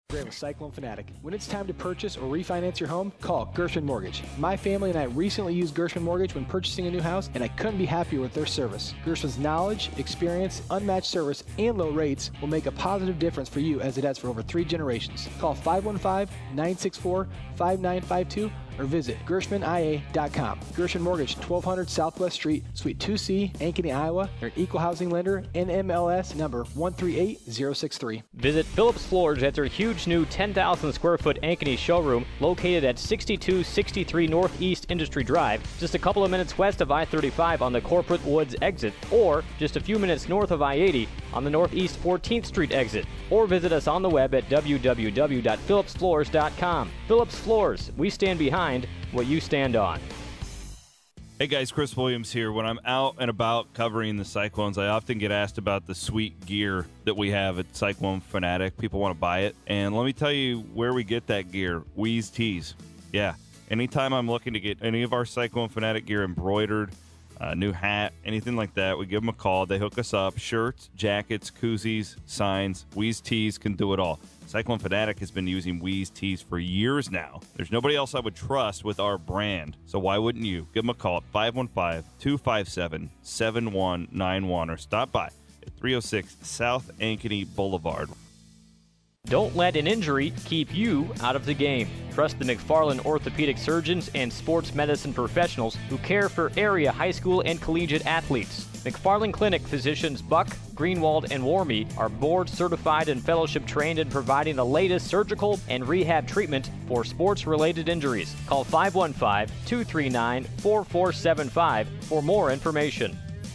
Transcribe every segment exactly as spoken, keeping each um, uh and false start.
With Cyclone Fanatic. When it's time to purchase or refinance your home, call Gershman Mortgage. My family and I recently used Gershman Mortgage when purchasing a new house, and I couldn't be happier with their service. Gershman's knowledge, experience, unmatched service, and low rates will make a positive difference for you as it has for over three generations. Call five one five, nine six four, five nine five two or visit Gershman I A dot com. Gershman Mortgage, twelve hundred Southwest Street, Suite two C, Ankeny, Iowa. They're an equal housing lender, N M L S number one three eight zero six three. Visit Phillips Floors at their huge new ten thousand square foot Ankeny showroom located at sixty-two sixty-three Northeast Industry Drive, just a couple of minutes west of I thirty-five on the Corporate Woods exit, or just a few minutes north of I eighty on the Northeast fourteenth Street exit. Or visit us on the web at w w w dot phillips floors dot com. Phillips Floors, we stand behind what you stand on. Hey guys, Chris Williams here. When I'm out and about covering the Cyclones, I often get asked about the sweet gear that we have at Cyclone Fanatic. People want to buy it. And let me tell you where we get that gear. Weeze Tees. Yeah. Anytime I'm looking to get any of our Cyclone Fanatic gear embroidered, a new hat, anything like that, we give them a call. They hook us up. Shirts, jackets, koozies, signs. Weeze Tees can do it all. Cyclone Fanatic has been using Weeze Tees for years now. There's nobody else I would trust with our brand, so why wouldn't you? Give them a call at five one five, two five seven, seven one nine one or stop by at three oh six South Ankeny Boulevard. Don't let an injury keep you out of the game. Trust the McFarland orthopedic surgeons and sports medicine professionals who care for area high school and collegiate athletes. McFarland Clinic physicians Buck, Greenwald, and Warmy are board certified and fellowship trained in providing the latest surgical and rehab treatment for sports-related injuries. Call five one five, two three nine, four four seven five for more information.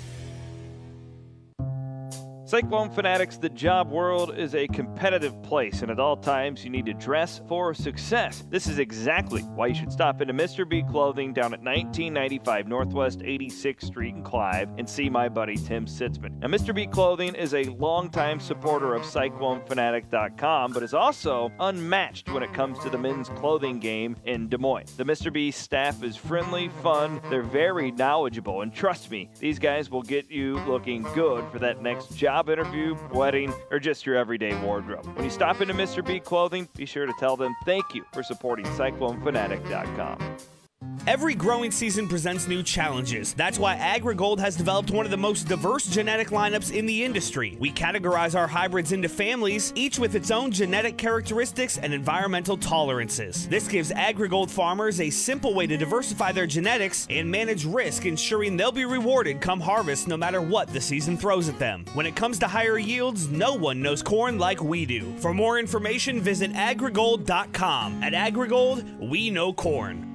Cyclone Fanatics, the job world is a competitive place, and at all times you need to dress for success. This is exactly why you should stop into Mister B Clothing down at nineteen ninety-five Northwest eighty-sixth Street in Clive and see my buddy Tim Sitzman. Now, Mister B Clothing is a longtime supporter of Cyclone Fanatic dot com, but is also unmatched when it comes to the men's clothing game in Des Moines. The Mister B staff is friendly, fun, they're very knowledgeable, and trust me, these guys will get you looking good for that next job interview, wedding, or just your everyday wardrobe. When you stop into Mister B Clothing, be sure to tell them thank you for supporting Cyclone Fanatic dot com. Every growing season presents new challenges. That's why AgriGold has developed one of the most diverse genetic lineups in the industry. We categorize our hybrids into families, each with its own genetic characteristics and environmental tolerances. This gives AgriGold farmers a simple way to diversify their genetics and manage risk, ensuring they'll be rewarded come harvest no matter what the season throws at them. When it comes to higher yields, no one knows corn like we do. For more information, visit agrigold dot com. At AgriGold, we know corn.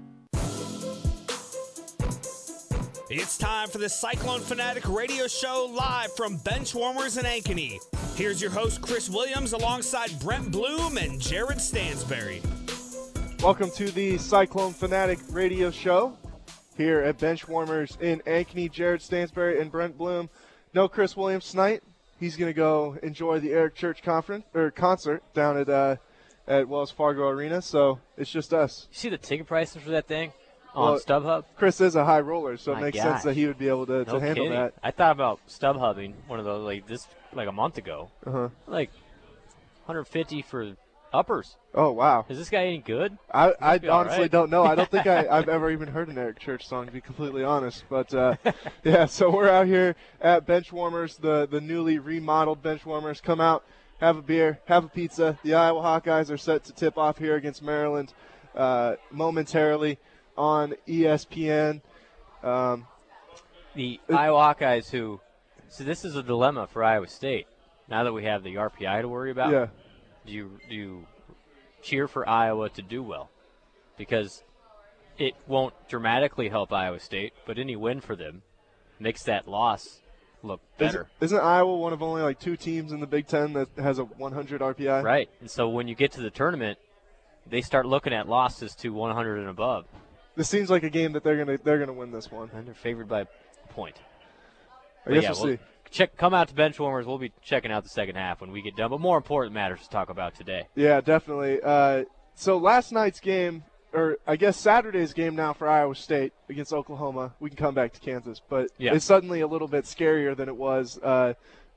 It's time for the Cyclone Fanatic radio show live from Benchwarmers in Ankeny. Here's your host, Chris Williams, alongside Brent Bloom and Jared Stansberry. Welcome to the Cyclone Fanatic radio show here at Benchwarmers in Ankeny. Jared Stansberry and Brent Bloom. No Chris Williams tonight. He's going to go enjoy the Eric Church conference or concert down at uh, at Wells Fargo Arena, so it's just us. You see the ticket prices for that thing? Well, on StubHub? Chris is a high roller, so My it makes gosh. sense that he would be able to, to No handle kidding. that. I thought about StubHubbing one of those like this like a month ago. Uh-huh. Like one hundred fifty for uppers. Oh, wow. Is this guy any good? I, I be all honestly right. don't know. I don't think I, I've ever even heard an Eric Church song, to be completely honest. But, uh, yeah, so we're out here at Benchwarmers, the, the newly remodeled Benchwarmers. Come out, have a beer, have a pizza. The Iowa Hawkeyes are set to tip off here against Maryland uh, momentarily on E S P N. Um, The it, Iowa Hawkeyes who – so this is a dilemma for Iowa State. Now that we have the R P I to worry about, yeah. do you do you cheer for Iowa to do well? Because it won't dramatically help Iowa State, but any win for them makes that loss look better. Isn't, isn't Iowa one of only like two teams in the Big Ten that has a one hundred R P I? Right. And so when you get to the tournament, they start looking at losses to one hundred and above. This seems like a game that they're gonna they're gonna win this one. And they're favored by a point. I But guess yeah, we'll, we'll see. Check, come out to Benchwarmers. We'll be checking out the second half when we get done. But more important matters to talk about today. Yeah, definitely. Uh, so last night's game, or I guess Saturday's game now for Iowa State against Oklahoma. We can come back to Kansas, but yeah. it's suddenly a little bit scarier than it was uh,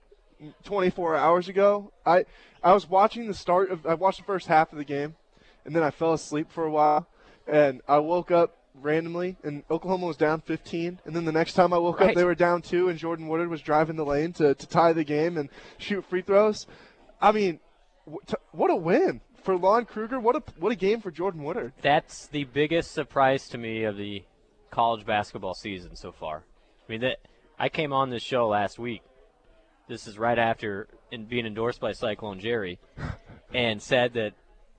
twenty-four hours ago. I I was watching the start of I watched the first half of the game, and then I fell asleep for a while, and I woke up randomly, and Oklahoma was down fifteen, and then the next time I woke right. up, they were down two, and Jordan Woodard was driving the lane to, to tie the game and shoot free throws. I mean, what a win for Lon Kruger. What a what a game for Jordan Woodard. That's the biggest surprise to me of the college basketball season so far. I mean, that I came on this show last week. This is right after in being endorsed by Cyclone Jerry, and said that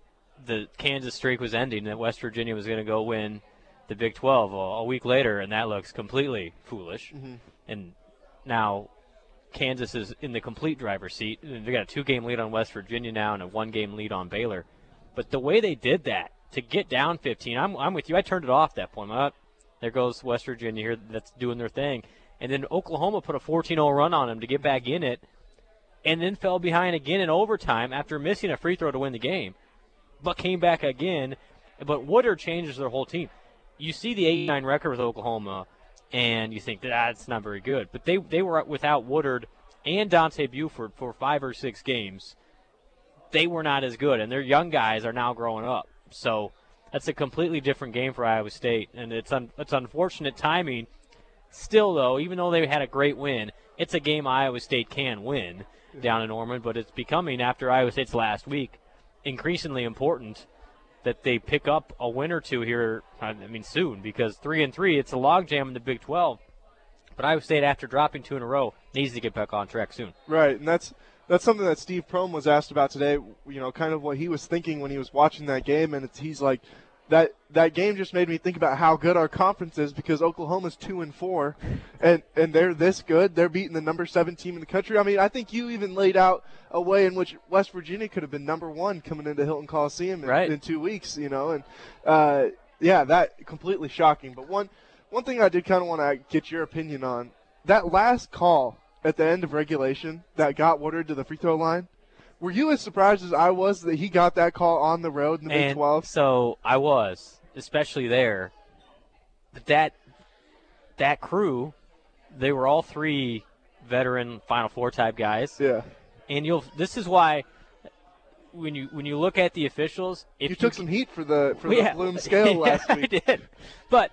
the Kansas streak was ending, that West Virginia was going to go win the Big twelve a, a week later, and that looks completely foolish. Mm-hmm. And now Kansas is in the complete driver's seat. They got a two-game lead on West Virginia now and a one-game lead on Baylor. But the way they did that, to get down fifteen, I'm, I'm with you. I turned it off at that point. I'm like, there goes West Virginia here that's doing their thing. And then Oklahoma put a fourteen oh run on them to get back in it, and then fell behind again in overtime after missing a free throw to win the game, but came back again. But Woodard changes their whole team. You see the eight nine record with Oklahoma, and you think, that's not very good. But they they were without Woodard and Dante Buford for five or six games. They were not as good, and their young guys are now growing up. So that's a completely different game for Iowa State, and it's un, it's unfortunate timing. Still, though, even though they had a great win, it's a game Iowa State can win down in Norman, but it's becoming, after Iowa State's last week, increasingly important that they pick up a win or two here, I mean, soon, because three and three, it's a logjam in the Big twelve. But Iowa State, after dropping two in a row, needs to get back on track soon. Right, and that's that's something that Steve Prohm was asked about today, you know, kind of what he was thinking when he was watching that game, and it's, he's like, that that game just made me think about how good our conference is, because Oklahoma's two and four, and and they're this good. They're beating the number seven team in the country. I mean, I think you even laid out a way in which West Virginia could have been number one coming into Hilton Coliseum in, right. in two weeks. You know, and uh, yeah, that completely shocking. But one one thing I did kind of want to get your opinion on, that last call at the end of regulation that got Woodard to the free throw line. Were you as surprised as I was that he got that call on the road in the and Big twelve? So I was, especially there. But that that crew, they were all three veteran Final Four type guys. Yeah. And you'll. This is why when you when you look at the officials, if you, you took some heat for the for yeah, the Bloom scale last yeah, week. I did. But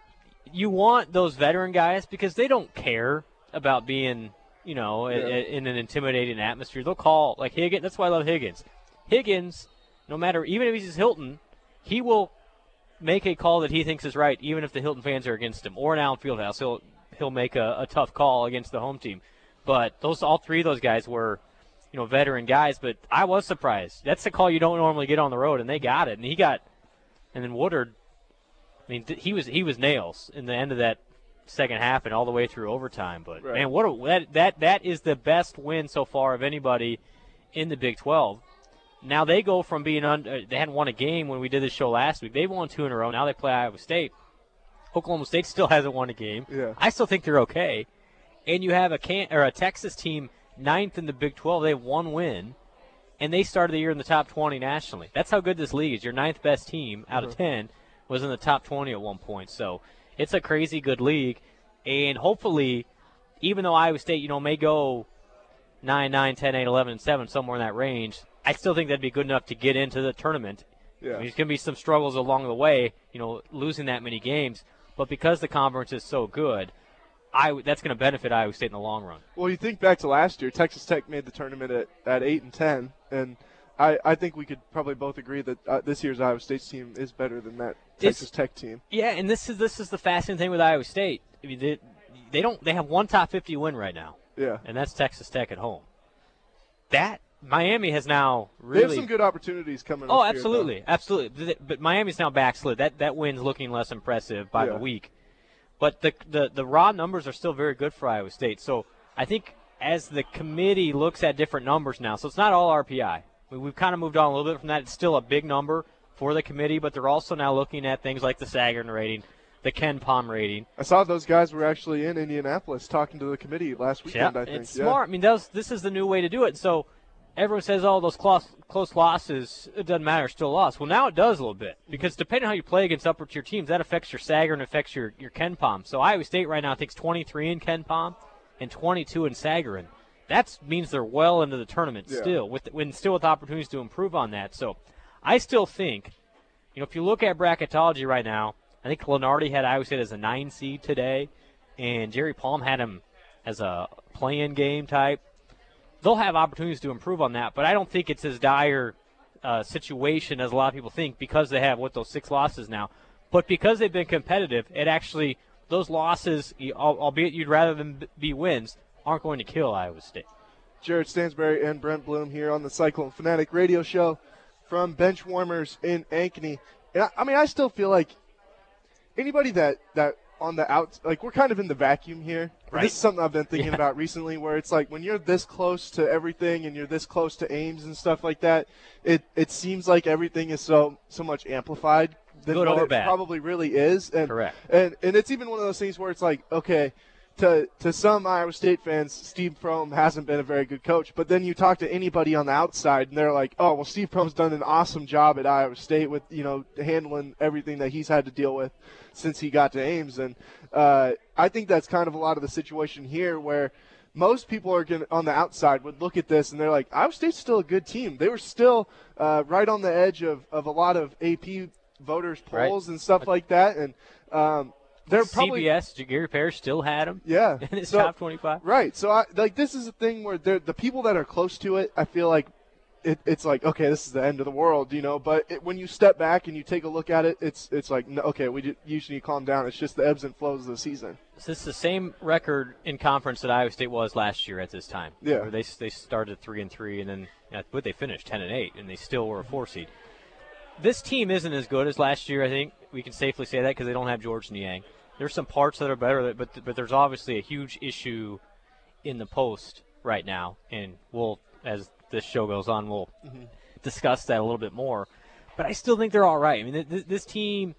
you want those veteran guys because they don't care about being, you know, yeah. in an intimidating atmosphere. They'll call, like Higgins. That's why I love Higgins. Higgins, no matter, even if he's Hilton, he will make a call that he thinks is right, even if the Hilton fans are against him. Or in Allen Fieldhouse, he'll he'll make a, a tough call against the home team. But those, all three of those guys were, you know, veteran guys. But I was surprised. That's the call you don't normally get on the road, and they got it. And he got, and then Woodard, I mean, he was he was nails in the end of that second half and all the way through overtime. But right. man, what a, that that that is the best win so far of anybody in the Big twelve. Now they go from being under, they hadn't won a game when we did this show last week. They've won two in a row. Now they play Iowa State. Oklahoma State still hasn't won a game. Yeah. I still think they're okay. And you have a can or a Texas team ninth in the Big twelve. They have one win, and they started the year in the top twenty nationally. That's how good this league is. Your ninth best team out of ten was in the top twenty at one point. So it's a crazy good league, and hopefully, even though Iowa State, you know, may go nine, nine, ten, eight, eleven, and seven, somewhere in that range, I still think that'd be good enough to get into the tournament. Yeah. I mean, there's going to be some struggles along the way, you know, losing that many games, but because the conference is so good, I, that's going to benefit Iowa State in the long run. Well, you think back to last year, Texas Tech made the tournament at, at eight and ten, and I, I think we could probably both agree that uh, this year's Iowa State's team is better than that Texas it's, Tech team. Yeah, and this is this is the fascinating thing with Iowa State. I mean, they, they don't they have one top fifty win right now. Yeah, and that's Texas Tech at home. That Miami has now really they have some good opportunities coming. Oh, up absolutely, here, absolutely. But Miami's now backslid. That that win's looking less impressive by yeah. the week. But the, the the raw numbers are still very good for Iowa State. So I think as the committee looks at different numbers now, so it's not all R P I. We, we've kind of moved on a little bit from that. It's still a big number for the committee, but they're also now looking at things like the Sagarin rating, the Ken Pom rating. I saw those guys were actually in Indianapolis talking to the committee last weekend, yeah, I think. It's yeah. smart. I mean, those, this is the new way to do it. So everyone says, oh, those close, close losses, it doesn't matter, still a loss. Well, now it does a little bit because depending on how you play against upper-tier teams, that affects your Sagarin, affects your, your Ken Pom. So Iowa State right now thinks twenty-three in Ken Pom and twenty-two in Sagarin. that means they're well into the tournament Yeah. still, with when still with opportunities to improve on that. So I still think, you know, if you look at bracketology right now, I think Lenardi had Iowa State as a nine seed today, and Jerry Palm had him as a play-in game type. They'll have opportunities to improve on that, but I don't think it's as dire uh, situation as a lot of people think because they have, what, those six losses now. But because they've been competitive, it actually, those losses, albeit you'd rather them be wins, aren't going to kill Iowa State. Jared Stansberry and Brent Bloom here on the Cyclone Fanatic radio show from Bench Warmers in Ankeny. And I, I mean, I still feel like anybody that, that on the out, like we're kind of in the vacuum here. Right. This is something I've been thinking Yeah. about recently, where it's like when you're this close to everything and you're this close to Ames and stuff like that, it it seems like everything is so so much amplified than Good what or it bad. probably really is. And, Correct. And and it's even one of those things where it's like, okay, to to some Iowa State fans, Steve Prohm hasn't been a very good coach. But then you talk to anybody on the outside, and they're like, oh, well, Steve Prohm's done an awesome job at Iowa State with, you know, handling everything that he's had to deal with since he got to Ames. And uh, I think that's kind of a lot of the situation here where most people are gonna, on the outside would look at this, and they're like, Iowa State's still a good team. They were still uh, right on the edge of, of a lot of A P voters' polls Right. and stuff like that. And um, they're probably C B S, Gary Parrish still had him yeah, in his so- top twenty-five. Right. So, I, like, this is a thing where they're- the people that are close to it, I feel like it, it's like, okay, this is the end of the world, you know. But it, when you step back and you take a look at it, it's it's like, no, okay, we ju- usually need to calm down. It's just the ebbs and flows of the season. So this is the same record in conference that Iowa State was last year at this time. Yeah. Where they they started three and three, and then yeah, but they finished ten and eight, and they still were a four seed. This team isn't as good as last year. I think we can safely say that because they don't have George Niang. There's some parts that are better, but but there's obviously a huge issue in the post right now, and we'll, as this show goes on, we'll mm-hmm. discuss that a little bit more. But I still think they're all right. I mean, th- this team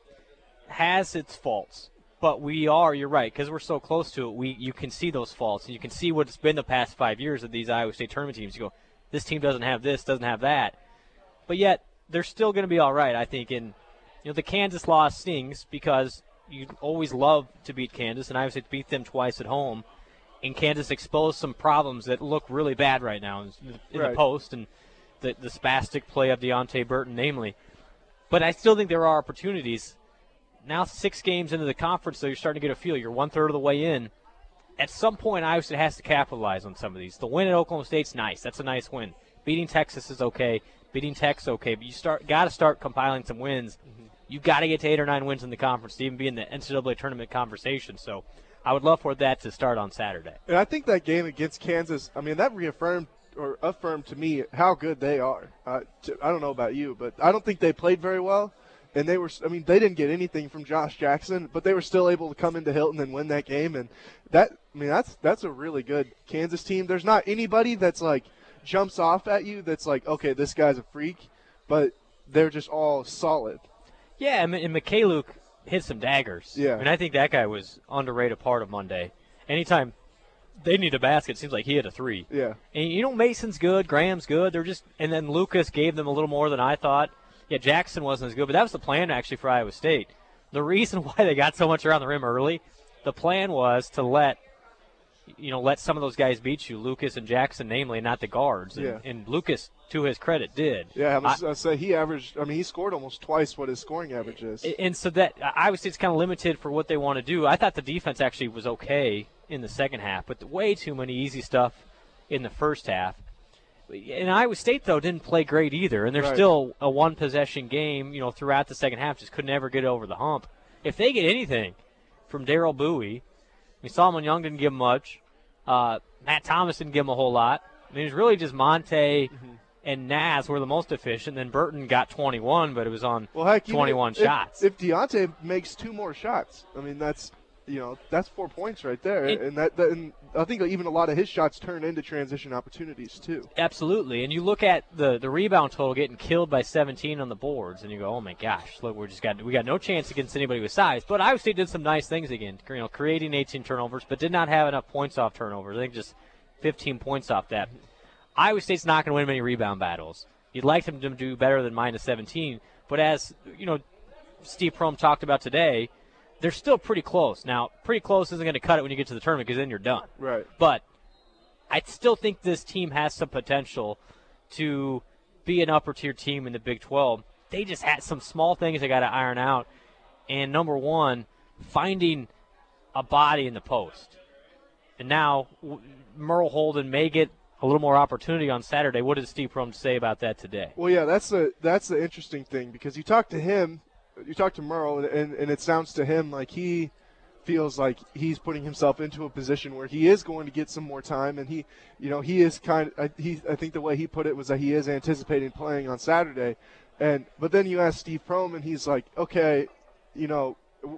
has its faults, but we are, you're right, because we're so close to it, we you can see those faults, and you can see what it's been the past five years of these Iowa State tournament teams. You go, this team doesn't have this, doesn't have that. But yet, they're still going to be all right, I think. And, you know, the Kansas loss stings because you always love to beat Kansas, and Iowa State beat them twice at home. And Kansas exposed some problems that look really bad right now in, in Right. the post and the, the spastic play of Deontay Burton, namely. But I still think there are opportunities. Now six games into the conference, so you're starting to get a feel. You're one-third of the way in. At some point, Iowa State has to capitalize on some of these. The win at Oklahoma State's nice. That's a nice win. Beating Texas is okay. Beating Tech's okay. But you start got to start compiling some wins. Mm-hmm. You've got to get to eight or nine wins in the conference to even be in the N C double A tournament conversation. So I would love for that to start on Saturday. And I think that game against Kansas, I mean, that reaffirmed or affirmed to me how good they are. Uh, to, I don't know about you, but I don't think they played very well. And they were, I mean, they didn't get anything from Josh Jackson, but they were still able to come into Hilton and win that game. And that, I mean, that's that's a really good Kansas team. There's not anybody that's like jumps off at you that's like, okay, this guy's a freak, but they're just all solid. Yeah, and and Mikhailuk hit some daggers. Yeah. I mean, I think that guy was underrated part of Monday. Anytime they need a basket, it seems like he hit a three. Yeah. And, you know, Mason's good, Graham's good. They're just, and then Lucas gave them a little more than I thought. Yeah, Jackson wasn't as good, but that was the plan actually for Iowa State. The reason why they got so much around the rim early, the plan was to let, you know, let some of those guys beat you, Lucas and Jackson namely, not the guards. And, Yeah. and Lucas, to his credit, did. Yeah, I was I- I say he averaged, I mean, he scored almost twice what his scoring average is. And so that Iowa State's kind of limited for what they want to do. I thought the defense actually was okay in the second half, but way too many easy stuff in the first half. And Iowa State, though, didn't play great either, and they're Right. still a one-possession game, you know, throughout the second half, just could never get over the hump. If they get anything from Darryl Bowie, I mean, Solomon Young didn't give him much. Uh, Matt Thomas didn't give him a whole lot. I mean, it was really just Monte Mm-hmm. and Naz were the most efficient. Then Burton got twenty-one, but it was on Well, heck, even twenty-one if, shots. If, if Deontay makes two more shots, I mean, that's, you know, that's four points right there. It- and that, that and I think even a lot of his shots turn into transition opportunities, too. Absolutely. And you look at the, the rebound total getting killed by seventeen on the boards, and you go, oh, my gosh, look, we just got we got no chance against anybody with size. But Iowa State did some nice things again, you know, creating eighteen turnovers, but did not have enough points off turnovers. I think just fifteen points off that. Iowa State's not going to win many rebound battles. You'd like them to do better than minus seventeen, but as, you know, Steve Prohm talked about today, they're still pretty close. Now, pretty close isn't going to cut it when you get to the tournament because then you're done. Right. But I still think this team has some potential to be an upper-tier team in the Big twelve. They just had some small things they got to iron out. And number one, finding a body in the post. And now Merle Holden may get a little more opportunity on Saturday. What did Steve Prohm say about that today? Well, yeah, that's the that's the interesting thing, because you talk to him, you talk to Merle, and, and it sounds to him like he feels like he's putting himself into a position where he is going to get some more time, and he, you know, he is kind of, he, I think the way he put it was that he is anticipating playing on Saturday, and but then you ask Steve Prohm, and he's like, okay, you know,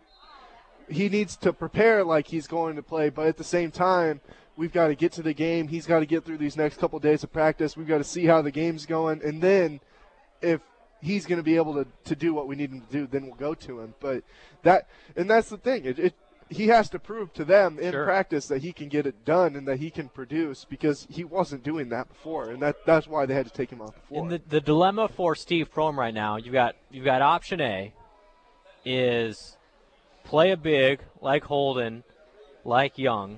he needs to prepare like he's going to play, but at the same time, we've got to get to the game. He's got to get through these next couple of days of practice. We've got to see how the game's going, and then if he's going to be able to, to do what we need him to do, then we'll go to him. But that, and that's the thing. It, it he has to prove to them in Sure. practice that he can get it done and that he can produce, because he wasn't doing that before, and that that's why they had to take him off the floor. And the, the dilemma for Steve Prohm right now, you've got you've got option A is play a big like Holden, like Young,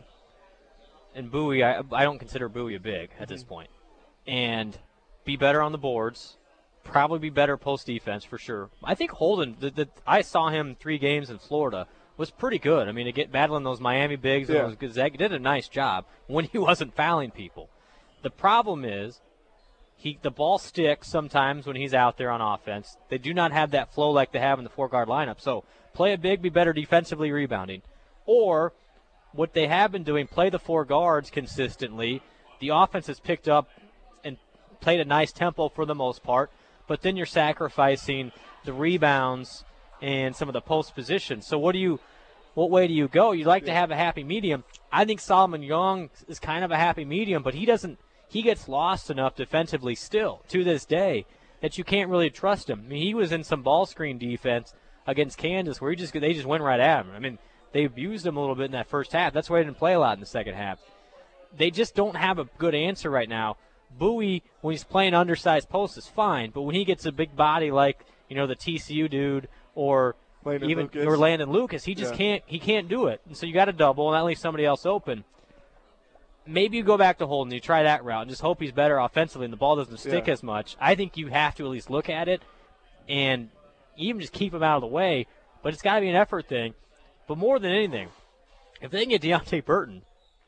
and Bowie. I, I don't consider Bowie a big at this point, and be better on the boards. Probably be better post defense for sure. I think Holden. The, the, I saw him three games in Florida. Was pretty good. I mean, to get battling those Miami bigs, Yeah. and those Gonzaga, did a nice job when he wasn't fouling people. The problem is, he the ball sticks sometimes when he's out there on offense. They do not have that flow like they have in the four-guard lineup. So play a big, be better defensively rebounding. Or what they have been doing, play the four guards consistently. The offense has picked up and played a nice tempo for the most part, but then you're sacrificing the rebounds and some of the post positions. So what do you, what way do you go? You'd like to have a happy medium. I think Solomon Young is kind of a happy medium, but he doesn't, he gets lost enough defensively still to this day that you can't really trust him. I mean, he was in some ball screen defense against Kansas where he just they just went right at him. I mean, they abused him a little bit in that first half. That's why he didn't play a lot in the second half. They just don't have a good answer right now. Bowie, when he's playing undersized posts, is fine, but when he gets a big body like, you know, the T C U dude or Landon even Lucas. or Landon Lucas, he just Yeah. can't he can't do it. And so you got to double, and that leaves somebody else open. Maybe you go back to Holden, you try that route, and just hope he's better offensively and the ball doesn't stick Yeah. as much. I think you have to at least look at it and even just keep him out of the way, but it's got to be an effort thing. But more than anything, if they can get Deonte Burton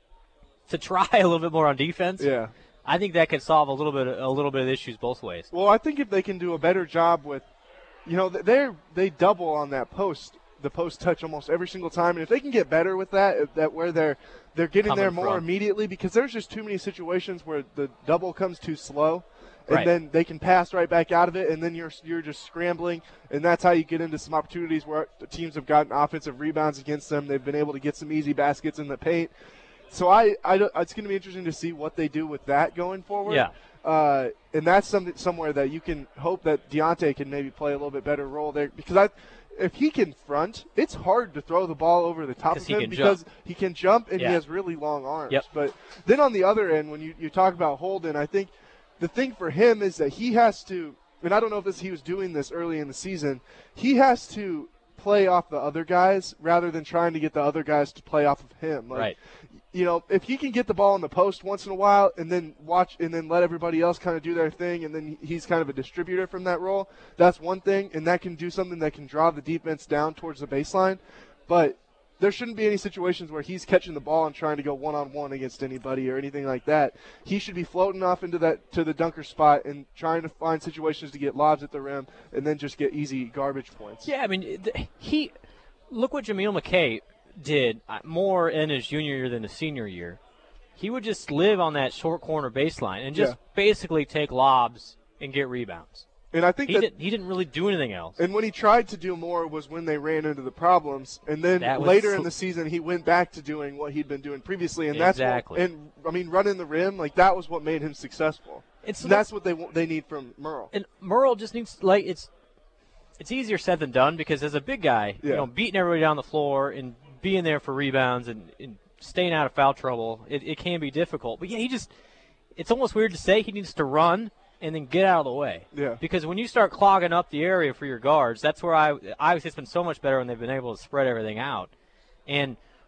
to try a little bit more on defense, Yeah. I think that could solve a little bit a little bit of issues both ways. Well, I think if they can do a better job with, you know, they they double on that post, the post touch almost every single time, and if they can get better with that, if that where they're they're getting Coming there more from. immediately, because there's just too many situations where the double comes too slow, and Right. then they can pass right back out of it, and then you're you're just scrambling, and that's how you get into some opportunities where the teams have gotten offensive rebounds against them. They've been able to get some easy baskets in the paint. So I, I don't- it's going to be interesting to see what they do with that going forward. Yeah. Uh, and that's something somewhere that you can hope that Deonte can maybe play a little bit better role there, because I, if he can front, it's hard to throw the ball over the top of Because he him can because jump. he can jump and Yeah. he has really long arms. Yep. But then on the other end, when you, you talk about Holden, I think the thing for him is that he has to, and I don't know if this, he was doing this early in the season, he has to play off the other guys rather than trying to get the other guys to play off of him. Like, Right. You know, if he can get the ball in the post once in a while and then watch and then let everybody else kind of do their thing, and then he's kind of a distributor from that role, that's one thing, and that can do something that can draw the defense down towards the baseline. But there shouldn't be any situations where he's catching the ball and trying to go one-on-one against anybody or anything like that. He should be floating off into that to the dunker spot and trying to find situations to get lobs at the rim and then just get easy garbage points. Yeah, I mean, th- he look what Jameel McKay did uh, more in his junior year than his senior year. He would just live on that short corner baseline and just Yeah. basically take lobs and get rebounds. And I think He that didn't. He didn't really do anything else. And when he tried to do more was when they ran into the problems. And then That was later sl- in the season, he went back to doing what he'd been doing previously. And that's Exactly. what, and I mean, running the rim, like that was what made him successful. It's And that's what they want- they need from Merle. And Merle just needs like it's it's easier said than done because as a big guy, you Yeah. know, beating everybody down the floor and being there for rebounds and, and staying out of foul trouble, it, it can be difficult. But yeah, he just it's almost weird to say he needs to run and then get out of the way. Yeah. Because when you start clogging up the area for your guards, that's where I obviously it's been so much better when they've been able to spread everything out. And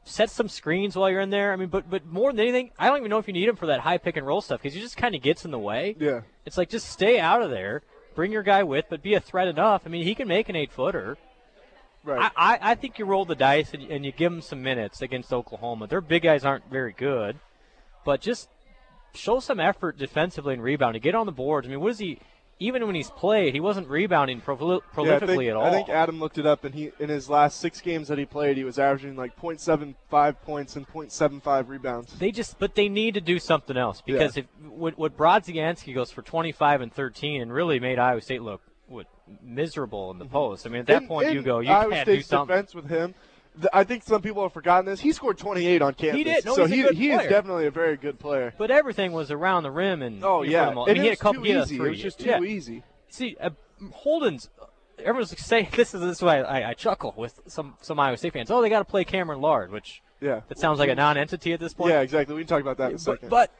set some screens while you're in there. I mean, but but more than anything, I don't even know if you need him for that high pick and roll stuff because he just kind of gets in the way. Yeah. It's like just stay out of there, bring your guy with, but be a threat enough. I mean, he can make an eight-footer. Right. I, I, I think you roll the dice and, and you give him some minutes against Oklahoma. Their big guys aren't very good, but just show some effort defensively and rebounding. Get on the boards. I mean, what is he? Even when he's played, he wasn't rebounding proli- prolifically yeah, I think, at all. I think Adam looked it up, and he in his last six games that he played, he was averaging like point seven five points and point seven five rebounds. They just, but they need to do something else because Yeah. if what, what Brodzianski goes for twenty-five and thirteen and really made Iowa State look what, miserable in the post. I mean, at that In- point, in you go, you Iowa can't do State's something. defense with him. th- I think some people have forgotten this. He scored twenty-eight on campus. He did. No, so he's a he good he is player. definitty a very good player. But everything was around the rim and Oh for yeah, the mo- and I mean, he it had a was couple too he had a easy. It three. was just too Yeah. easy. See, uh, Holden's. Everyone's saying this is this is why I, I chuckle with some some Iowa State fans. Oh, they got to play Cameron Lard, which Yeah. that sounds like a non-entity at this point. Yeah, exactly. We can talk about that in a but, second. but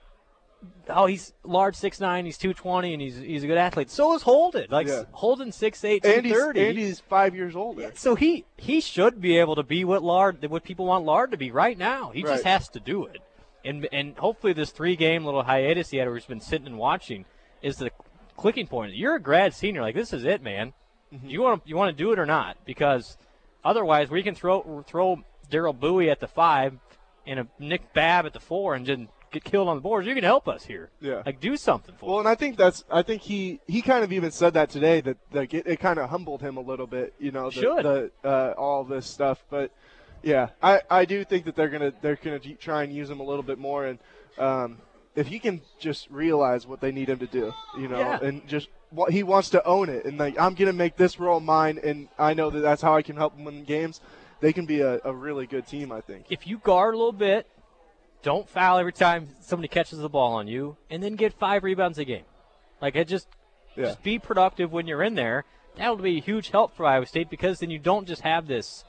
oh, he's large, six nine, he's two twenty, and he's he's a good athlete. So is Holden. Like Yeah. Holden, six eight, and two he's, thirty. and he's five years older. Yeah, so he he should be able to be what Lard, what people want Lard to be right now. He just Right. has to do it, and and hopefully this three game little hiatus he had, where he's been sitting and watching, is the clicking point. You're a grad senior, like this is it, man. Mm-hmm. You want to you want to do it or not? Because otherwise, we can throw throw Daryl Bowie at the five and a Nick Babb at the four and just get killed on the boards. You can help us here. Yeah. Like do something for. Well, us. and I think that's I think he he kind of even said that today that like it, it kind of humbled him a little bit, you know, the, Should. the uh, all this stuff. But yeah, I, I do think that they're gonna they're gonna try and use him a little bit more, and um, if he can just realize what they need him to do, you know, Yeah. and just what he wants to own it, and like I'm gonna make this role mine, and I know that that's how I can help them win games. They can be a, a really good team, I think. If you guard a little bit, don't foul every time somebody catches the ball on you, and then get five rebounds a game. Like, it just, Yeah. just be productive when you're in there. That will be a huge help for Iowa State because then you don't just have this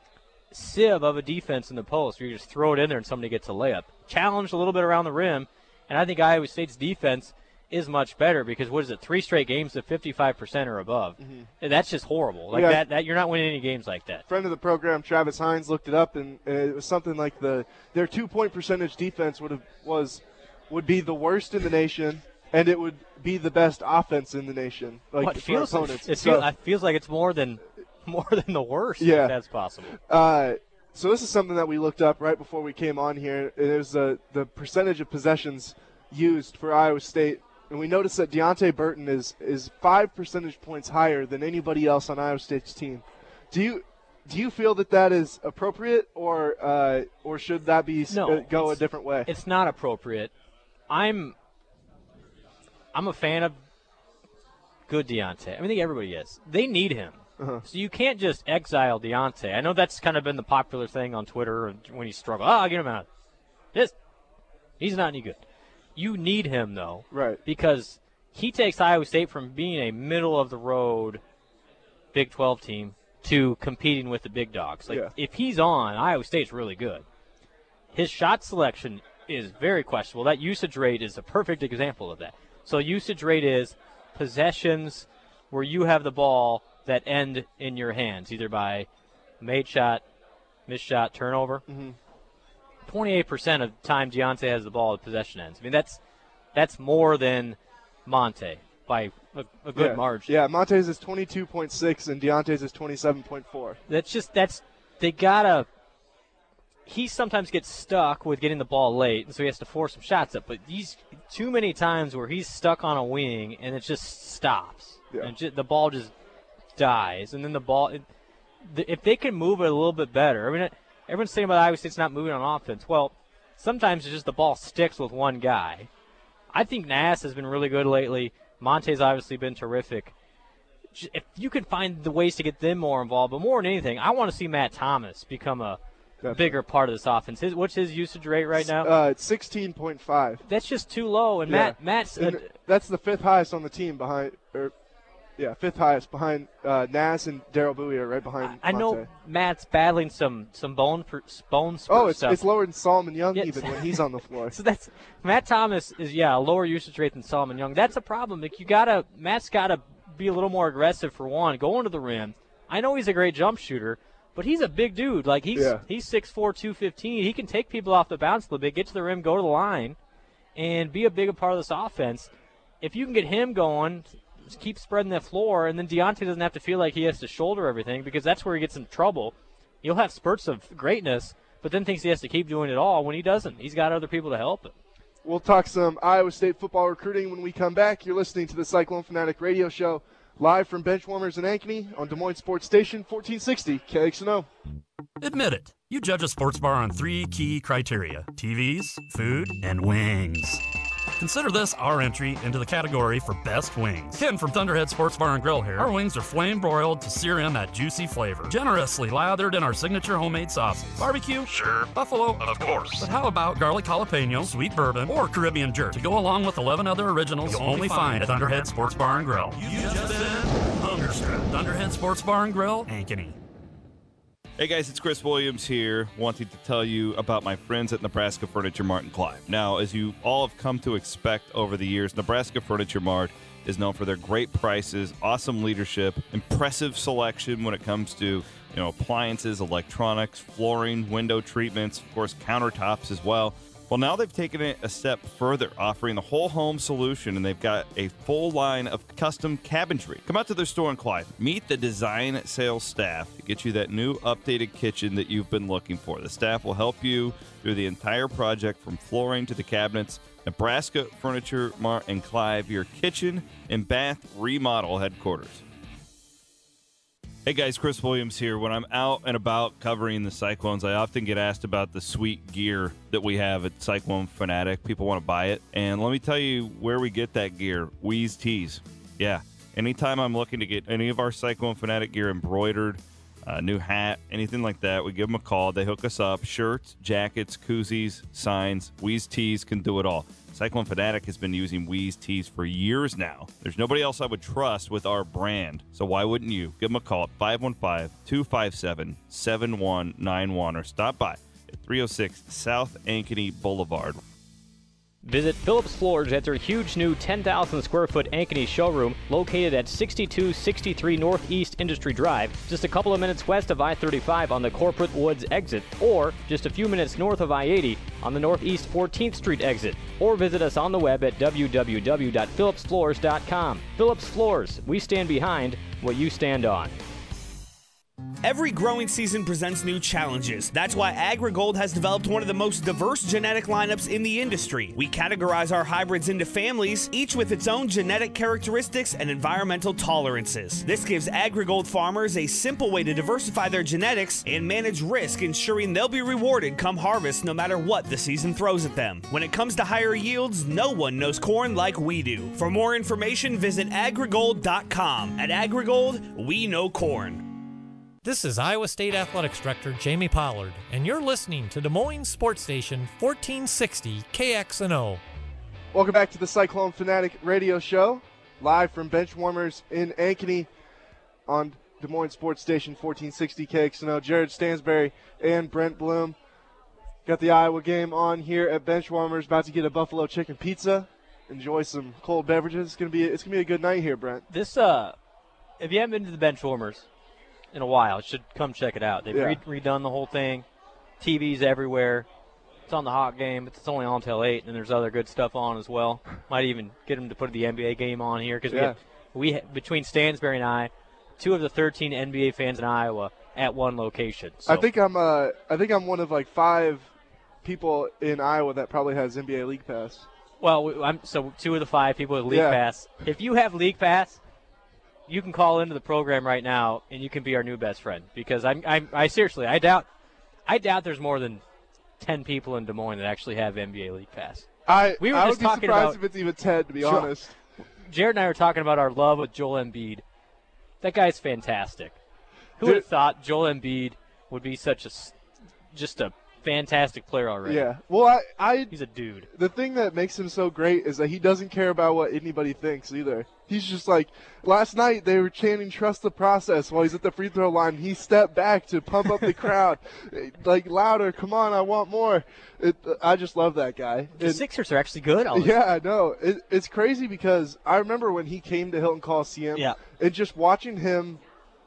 sieve of a defense in the post where you just throw it in there and somebody gets a layup. Challenge a little bit around the rim, and I think Iowa State's defense is much better because, what is it, three straight games of fifty-five percent or above. And that's just horrible. Like Yeah. that, that, you're not winning any games like that. Friend of the program, Travis Hines, looked it up, and, and it was something like the their two point percentage defense would have was would be the worst in the nation, and it would be the best offense in the nation. Like Well, it for feels, opponents. it, So, feels, it feels like it's more than more than the worst. Yeah. If that's possible. uh, so this is something that we looked up right before we came on here. It was the the percentage of possessions used for Iowa State, and we noticed that Deontay Burton is is five percentage points higher than anybody else on Iowa State's team. Do you do you feel that that is appropriate, or uh, or should that be No, uh, go a it's- different way? It's not appropriate. I'm I'm a fan of good Deontay. I mean, I think everybody is. They need him. Uh-huh. So you can't just exile Deontay. I know that's kind of been the popular thing on Twitter when he struggled. Oh, get him out. This, he's not any good. You need him, though. Right. Because he takes Iowa State from being a middle-of-the-road Big twelve team to competing with the big dogs. Like, Yeah. if he's on, Iowa State's really good. His shot selection is very questionable. That usage rate is a perfect example of that. So usage rate is possessions where you have the ball that end in your hands, either by made shot, missed shot, turnover. Mhm. twenty-eight percent of the time Deontay has the ball at possession ends. I mean, that's that's more than Monte by a, a good yeah. margin. Yeah, Montez is twenty-two point six and Deontay's is twenty-seven point four. That's just, that's, they gotta, he sometimes gets stuck with getting the ball late, and so he has to force some shots up. But these too many times where he's stuck on a wing and it just stops. Yeah. And ju- the ball just dies. And then the ball, it, the, if they can move it a little bit better. I mean, it, everyone's saying about Iowa State's not moving on offense. Well, sometimes it's just the ball sticks with one guy. I think Nass has been really good lately. Monte's obviously been terrific. J- If you can find the ways to get them more involved, but more than anything, I want to see Matt Thomas become a Definitely. bigger part of this offense. His, what's his usage rate right now? Uh, it's sixteen point five. That's just too low. And Yeah. Matt, Matt's a, And that's the fifth highest on the team behind, or yeah, fifth highest behind uh, Nas and Daryl Bowie are right behind. I know Monte. Matt's battling some some bone per, bone spur Oh, it's stuff. it's lower than Solomon Young Yeah. even when he's on the floor. So that's Matt Thomas is yeah a lower usage rate than Solomon Young. That's a problem. Like you gotta Matt's gotta be a little more aggressive for one, going to the rim. I know he's a great jump shooter, But he's a big dude. Like, he's Yeah. he's six four, two fifteen. He can take people off the bounce a little bit, get to the rim, go to the line, and be a bigger part of this offense. If you can get him going, keep spreading that floor, and then Deontay doesn't have to feel like he has to shoulder everything, because that's where he gets in trouble. You'll have spurts of greatness, but then thinks he has to keep doing it all when he doesn't. He's got other people to help him. We'll talk some Iowa State football recruiting when we come back. You're listening to the Cyclone Fanatic Radio Show, live from Benchwarmers in Ankeny on Des Moines Sports Station, fourteen sixty K X N O. Admit it, you judge a sports bar on three key criteria: T Vs, food, and wings. Consider this our entry into the category for best wings. Ken from Thunderhead Sports Bar and Grill here. Our wings are flame broiled to sear in that juicy flavor, generously lathered in our signature homemade sauces. Barbecue? Sure. Buffalo? Of course. But how about garlic jalapeno, sweet bourbon, or Caribbean jerk to go along with eleven other originals you'll only find at Thunderhead Sports Bar and Grill. You just been Thunderstruck. Thunderhead Sports Bar and Grill, Ankeny. Hey guys, it's Chris Williams here, wanting to tell you about my friends at Nebraska Furniture Mart and Clive. Now, as you all have come to expect over the years, Nebraska Furniture Mart is known for their great prices, awesome leadership, impressive selection when it comes to, you know, appliances, electronics, flooring, window treatments, of course, countertops as well. Well, now they've taken it a step further, offering the whole home solution, and they've got a full line of custom cabinetry. Come out to their store in Clive. Meet the design sales staff to get you that new updated kitchen that you've been looking for. The staff will help you through the entire project, from flooring to the cabinets. Nebraska Furniture Mart and Clive, your kitchen and bath remodel headquarters. Hey guys, Chris Williams here. When I'm out and about covering the Cyclones, I often get asked about the sweet gear that we have at Cyclone Fanatic. People want to buy it. And let me tell you where we get that gear. Weeze Tees. Yeah. Anytime I'm looking to get any of our Cyclone Fanatic gear embroidered, a new hat, anything like that, we give them a call. They hook us up. Shirts, jackets, koozies, signs. Weeze Tees can do it all. Cyclone Fanatic has been using Weeze Tees for years now. There's nobody else I would trust with our brand, so why wouldn't you? Give them a call at five one five, two five seven, seven one nine one or stop by at three oh six South Ankeny Boulevard. Visit Phillips Floors at their huge new ten thousand square foot Ankeny showroom located at sixty-two sixty-three Northeast Industry Drive, just a couple of minutes west of I thirty-five on the Corporate Woods exit, or just a few minutes north of I eighty on the Northeast fourteenth Street exit. Or visit us on the web at w w w dot phillips floors dot com. Phillips Floors, we stand behind what you stand on. Every growing season presents new challenges. That's why AgriGold has developed one of the most diverse genetic lineups in the industry. We categorize our hybrids into families, each with its own genetic characteristics and environmental tolerances. This gives AgriGold farmers a simple way to diversify their genetics and manage risk, ensuring they'll be rewarded come harvest no matter what the season throws at them. When it comes to higher yields, no one knows corn like we do. For more information, visit agrigold dot com. At AgriGold, we know corn. This is Iowa State Athletics Director Jamie Pollard, and you're listening to Des Moines Sports Station fourteen sixty K X N O. Welcome back to the Cyclone Fanatic Radio Show, live from Benchwarmers in Ankeny on Des Moines Sports Station fourteen sixty K X N O. Jared Stansberry and Brent Bloom got the Iowa game on here at Benchwarmers. About to get a buffalo chicken pizza, enjoy some cold beverages. It's gonna be it's gonna be a good night here, Brent. This uh, if you haven't been to the Benchwarmers in a while, you should come check it out. They've Yeah. re- redone the whole thing. T Vs everywhere. It's on the Hawk game, but it's only on till eight, and there's other good stuff on as well. Might even get them to put the N B A game on here, because Yeah. we, we between Stansberry and I, two of the thirteen N B A fans in Iowa at one location. So I think I'm uh I think I'm one of like five people in Iowa that probably has N B A League Pass. Well, we- I'm so two of the five people with League Yeah. Pass. If you have League Pass, you can call into the program right now, and you can be our new best friend. Because I'm, I'm I seriously, I doubt, I doubt there's more than ten people in Des Moines that actually have N B A League Pass. I We were I just would be talking surprised about- if it's even ten, to be Sure. honest. Jared and I were talking about our love with Joel Embiid. That guy's fantastic. Who would have Dude. thought Joel Embiid would be such a, s- just a fantastic player already? Yeah. Well, I, I He's a dude. the thing that makes him so great is that he doesn't care about what anybody thinks either. He's just like, last night they were chanting "Trust the process" while he's at the free throw line. He stepped back to pump up the crowd, like louder. Come on, I want more. It, I just love that guy. The And- Sixers are actually good. All yeah, I know. It, it's crazy because I remember when he came to Hilton Coliseum, Yeah. and just watching him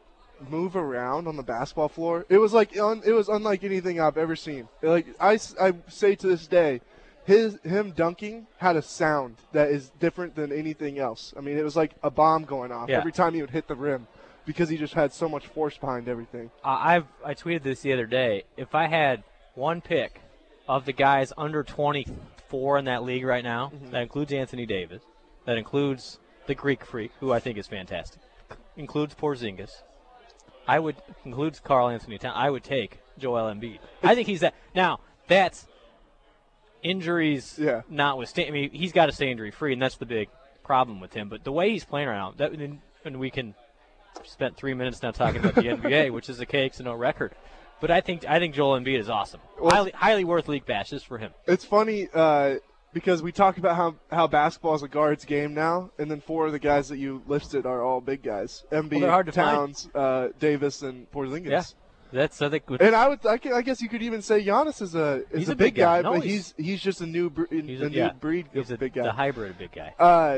move around on the basketball floor. It was like un, it was unlike anything I've ever seen. Like I, I say to this day, his him dunking had a sound that is different than anything else. I mean, it was like a bomb going off yeah. every time he would hit the rim because he just had so much force behind everything. Uh, I've I tweeted this the other day. If I had one pick of the guys under twenty-four in that league right now, mm-hmm. that includes Anthony Davis, that includes the Greek Freak, who I think is fantastic, includes Porzingis, I would includes Karl Anthony Towns. I would take Joel Embiid. I think he's that. Now that's injuries yeah. notwithstanding. I mean, he's got to stay injury free, and that's the big problem with him. But the way he's playing right now, that, and we can spend three minutes now talking about the N B A, which is a cakes and no record. But I think I think Joel Embiid is awesome. Well, highly, highly worth league pass just for him. It's funny uh, because we talk about how, how basketball is a guard's game now, and then four of the guys that you listed are all big guys: Embiid, well, hard to Towns, uh, Davis, and Porzingis. Yeah, that's I think. And I would, I, I guess you could even say Giannis is a is he's a, a big, big guy, guy, no, but he's, he's he's just a new bre- he's a, a, new yeah, breed he's of a, big guy. The hybrid big guy. Uh,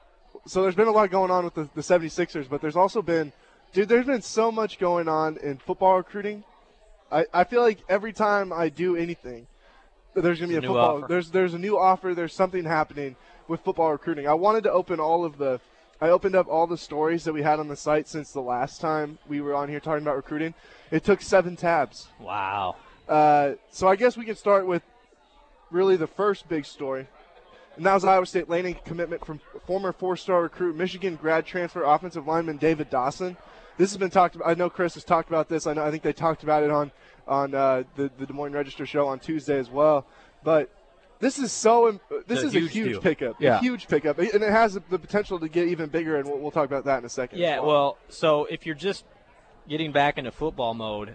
so there's been a lot going on with the, the 76ers, but there's also been, dude, there's been so much going on in football recruiting. I, I feel like every time I do anything, there's going to be a, a football. Offer. There's there's a new offer. There's something happening with football recruiting. I wanted to open all of the, I opened up all the stories that we had on the site since the last time we were on here talking about recruiting. It took seven tabs. Wow. Uh, so I guess we can start with really the first big story. And that was Iowa State landing commitment from former four-star recruit, Michigan grad transfer offensive lineman David Dawson. This has been talked about. I know Chris has talked about this. I know. I think they talked about it on on uh, the the Des Moines Register show on Tuesday as well. But this is so. This it's a is huge a huge deal. pickup. Yeah. A huge pickup, and it has the potential to get even bigger. And we'll, we'll talk about that in a second. Yeah. as well. well, so if you're just getting back into football mode,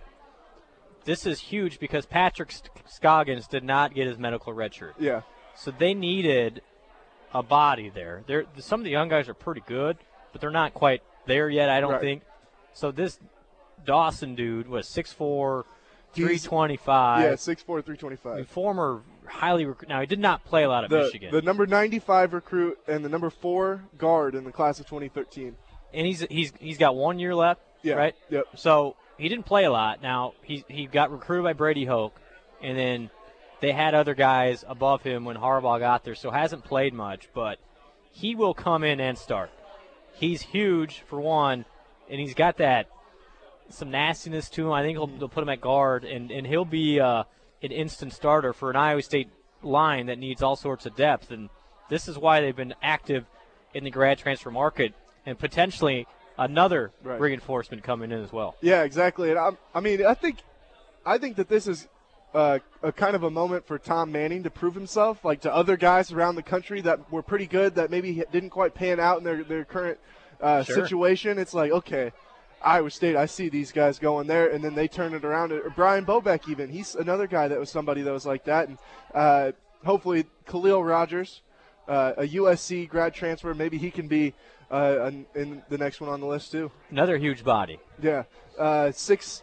this is huge because Patrick Scoggins did not get his medical redshirt. Yeah. So they needed a body there. They're, some of the young guys are pretty good, but they're not quite there yet, I don't Right. think. So this Dawson dude was six four, three twenty-five. Yeah, six four, three twenty-five. Former highly recruited. Now, he did not play a lot at The, Michigan. the number ninety-five recruit and the number four guard in the class of twenty thirteen. And he's he's he's got one year left, Yeah. right? Yep. So he didn't play a lot. Now, he, he got recruited by Brady Hoke, and then they had other guys above him when Harbaugh got there, so hasn't played much, but he will come in and start. He's huge, for one, and he's got that some nastiness to him. I think he'll, they'll put him at guard, and, and he'll be uh, an instant starter for an Iowa State line that needs all sorts of depth. And this is why they've been active in the grad transfer market, and potentially another Right. reinforcement coming in as well. Yeah, exactly. And I, I mean, I think, I think that this is uh, a kind of a moment for Tom Manning to prove himself, like to other guys around the country that were pretty good that maybe didn't quite pan out in their their current uh, Sure. situation. It's like, okay, Iowa State, I see these guys going there, and then they turn it around. Or Brian Bobeck, even, he's another guy that was somebody that was like that. And uh, hopefully Khalil Rogers, uh, a U S C grad transfer, maybe he can be uh, in the next one on the list too. Another huge body. Yeah, uh, six,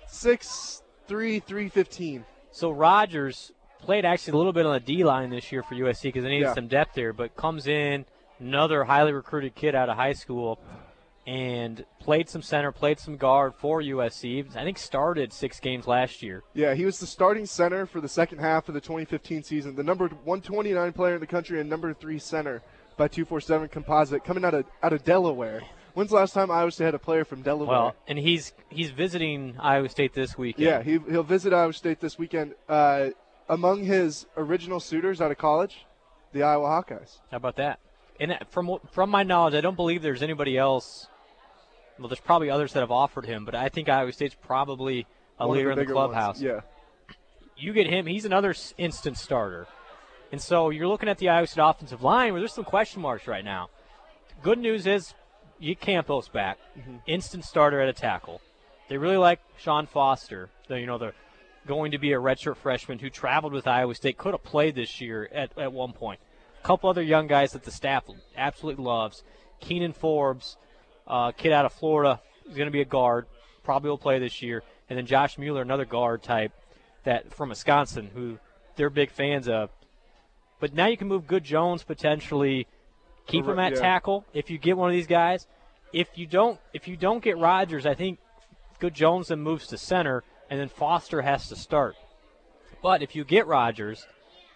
six, three, three fifteen. So Rogers played actually a little bit on the D line this year for U S C because they needed Yeah. some depth there, but comes in, another highly recruited kid out of high school, and played some center, played some guard for U S C. I think started six games last year. Yeah, he was the starting center for the second half of the twenty fifteen season, the number one twenty-nine player in the country and number three center by two forty-seven Composite, coming out of out of Delaware. When's the last time Iowa State had a player from Delaware? Well, and he's he's visiting Iowa State this weekend. Yeah, he, he'll visit Iowa State this weekend. Uh, among his original suitors out of college, the Iowa Hawkeyes. How about that? And from from my knowledge, I don't believe there's anybody else. Well, there's probably others that have offered him, but I think Iowa State's probably a One of leader in the bigger clubhouse. ones. Yeah. You get him, he's another s- instant starter. And so you're looking at the Iowa State offensive line where there's some question marks right now. Good news is you get Campos back, Mm-hmm. instant starter at a tackle. They really like Sean Foster, the, you know, the going to be a redshirt freshman who traveled with Iowa State, could have played this year at, at one point. A couple other young guys that the staff absolutely loves. Keenan Forbes, uh, kid out of Florida, is going to be a guard, probably will play this year. And then Josh Mueller, another guard type that from Wisconsin, who they're big fans of. But now you can move Good Jones potentially, keep him at Yeah. tackle if you get one of these guys. If you don't, if you don't get Rodgers, I think Good Jones then moves to center, and then Foster has to start. But if you get Rogers,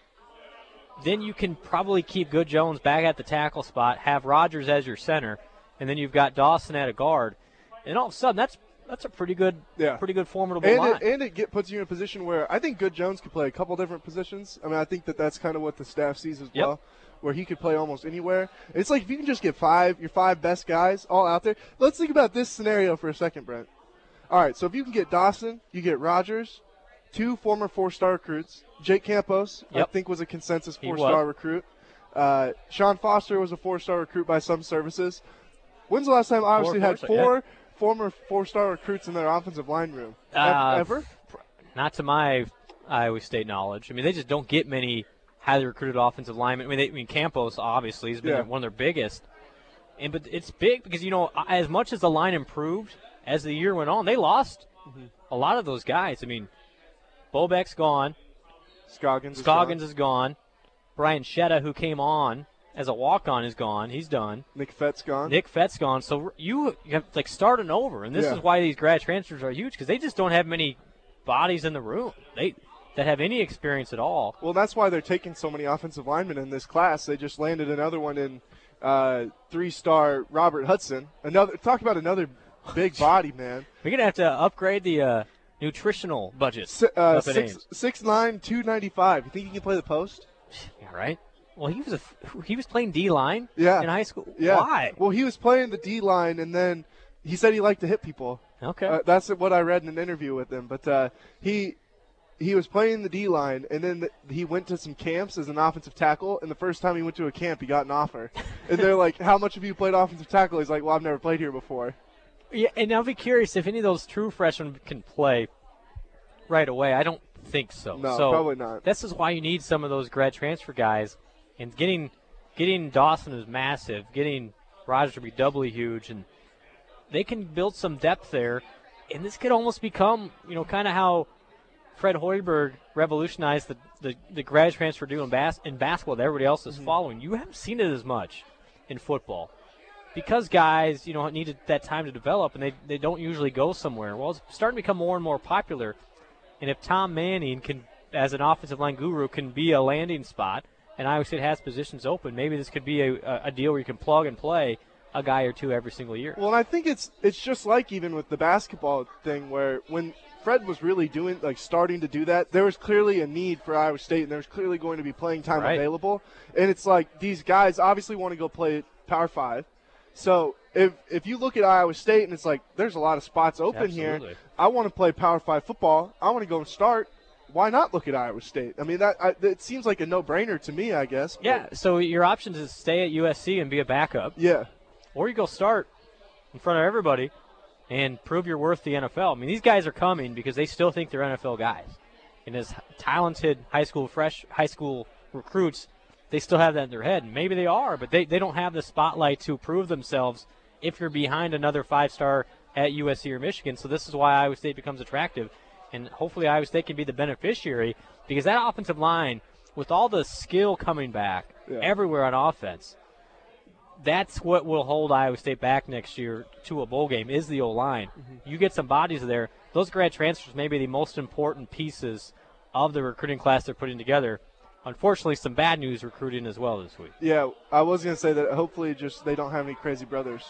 then you can probably keep Good Jones back at the tackle spot, have Rogers as your center, and then you've got Dawson at a guard. And all of a sudden, that's that's a pretty good, yeah. pretty good formidable and line. It, and it get, puts you in a position where I think Good Jones could play a couple different positions. I mean, I think that that's kind of what the staff sees as Yep. well, where he could play almost anywhere. It's like if you can just get five, your five best guys all out there. Let's think about this scenario for a second, Brent. All right, so if you can get Dawson, you get Rogers, two former four-star recruits. Jake Campos, Yep. I think, was a consensus He four-star was. recruit. Uh, Sean Foster was a four-star recruit by some services. When's the last time Iowa Four State had four-star, four former four-star recruits in their offensive line room? Uh, Ever? Not to my Iowa State knowledge. I mean, they just don't get many highly recruited offensive linemen. I mean, they, I mean Campos obviously has been Yeah. their, one of their biggest. And but it's big because, you know, as much as the line improved as the year went on, they lost Mm-hmm. a lot of those guys. I mean, Bobeck's gone. Scoggins. is Scoggins gone. is gone. Brian Shetta, who came on as a walk-on, is gone. He's done. Nick Fett's gone. Nick Fett's gone. So you, you have like starting over, and this Yeah. is why these grad transfers are huge because they just don't have many bodies in the room. They that have any experience at all. Well, that's why they're taking so many offensive linemen in this class. They just landed another one in uh, three-star Robert Hudson. Another talk about another big body, man. We're gonna have to upgrade the uh, nutritional budget. Si- uh, up at six Ames. six nine two ninety five. You think he can play the post? Yeah, right. Well, he was a he was playing D line. Yeah. in high school. Yeah. Why? Well, he was playing the D line, and then he said he liked to hit people. Okay. Uh, that's what I read in an interview with him. But uh, he he was playing the D line, and then the, he went to some camps as an offensive tackle. And the first time he went to a camp, he got an offer. And they're like, "How much have you played offensive tackle?" He's like, "Well, I've never played here before." Yeah, and I'll be curious if any of those true freshmen can play right away. I don't think so. No, so probably not. This is why you need some of those grad transfer guys, and getting getting Dawson is massive. Getting Rogers would be doubly huge, and they can build some depth there. And this could almost become, you know, kind of how Fred Hoiberg revolutionized the, the, the grad transfer deal in, bas- in basketball that everybody else is Mm-hmm. following. You haven't seen it as much in football. Because guys, you know, needed that time to develop, and they, they don't usually go somewhere. Well, it's starting to become more and more popular. And if Tom Manning can, as an offensive line guru, can be a landing spot, and Iowa State has positions open, maybe this could be a, a deal where you can plug and play a guy or two every single year. Well, and I think it's it's just like even with the basketball thing, where when Fred was really doing like starting to do that, there was clearly a need for Iowa State, and there was clearly going to be playing time Right. available. And it's like these guys obviously want to go play Power Five. So if if you look at Iowa State and it's like there's a lot of spots open here, Absolutely. I want to play Power Five football. I want to go and start. Why not look at Iowa State? I mean, that I, it seems like a no-brainer to me, I guess. but- Yeah, so your options is stay at U S C and be a backup, Yeah. or you go start in front of everybody and prove your worth to the N F L. I mean, these guys are coming because they still think they're N F L guys. And as talented high school fresh high school recruits, they still have that in their head. And maybe they are, but they, they don't have the spotlight to prove themselves if you're behind another five-star at U S C or Michigan. So this is why Iowa State becomes attractive. And hopefully Iowa State can be the beneficiary because that offensive line, with all the skill coming back Yeah. everywhere on offense, that's what will hold Iowa State back next year to a bowl game is the O-line. Mm-hmm. You get some bodies there. Those grad transfers may be the most important pieces of the recruiting class they're putting together. Unfortunately, some bad news recruiting as well this week. Yeah, I was going to say that hopefully just they don't have any crazy brothers.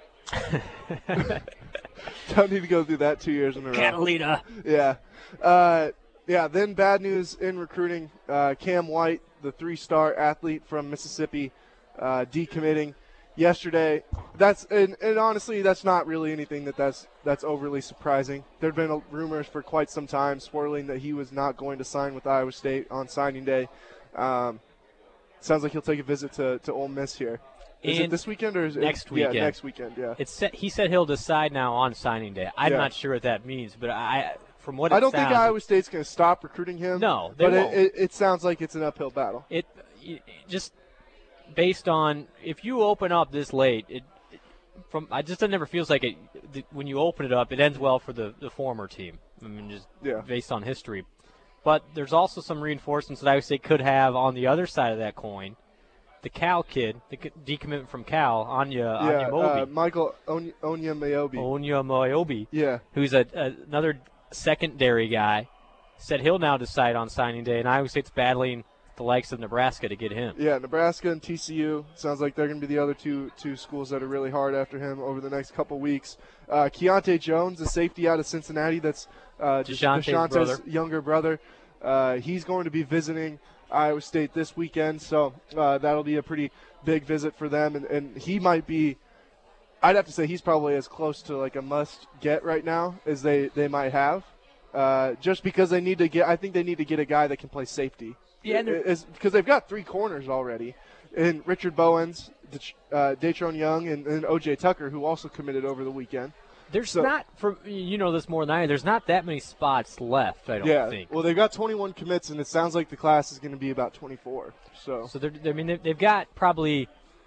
Don't need to go through that two years in a row. Catalina. Yeah. Uh, yeah, then bad news in recruiting. Uh, Cam White, the three-star athlete from Mississippi, uh, decommitting yesterday. That's and, and honestly, that's not really anything that that's, that's overly surprising. There have been uh, rumors for quite some time swirling that he was not going to sign with Iowa State on signing day. Um, sounds like he'll take a visit to, to Ole Miss here. Is it And this weekend or is it next weekend. Yeah, next weekend. Yeah. It's set, he said he'll decide now on signing day. I'm Yeah. not sure what that means, but I, from what it I don't sounds, think Iowa State's going to stop recruiting him. No, they but won't. It, it, it sounds like it's an uphill battle. It, it just based on if you open up this late, it, it from I just it never feels like it the, when you open it up, it ends well for the, the former team. I mean, just Yeah. based on history. But there's also some reinforcements that Iowa State could have on the other side of that coin the Cal kid, the decommitment from Cal, Anya Yeah, Onyemobi. uh, Michael On- Onyemobi. Onyemobi. Yeah. Who's a, a, another secondary guy, said he'll now decide on signing day, and Iowa State's battling the likes of Nebraska to get him. Yeah, Nebraska and T C U. Sounds like they're going to be the other two two schools that are really hard after him over the next couple weeks. Uh, Keontae Jones, the safety out of Cincinnati, that's uh, DeShante's DeShante's brother. younger brother. Uh, he's going to be visiting Iowa State this weekend, so uh, that'll be a pretty big visit for them. And, and he might be, I'd have to say he's probably as close to like a must-get right now as they, they might have, uh, just because they need to get, I think they need to get a guy that can play safety. Yeah, because they've got three corners already, and Richard Bowens, uh, Datron Young, and, and O J Tucker, who also committed over the weekend. There's so, not, for you know this more than I. There's not that many spots left. I don't yeah, think. Well, they've got twenty-one commits, and it sounds like the class is going to be about twenty-four. So, so they're, I mean, they've, they've got probably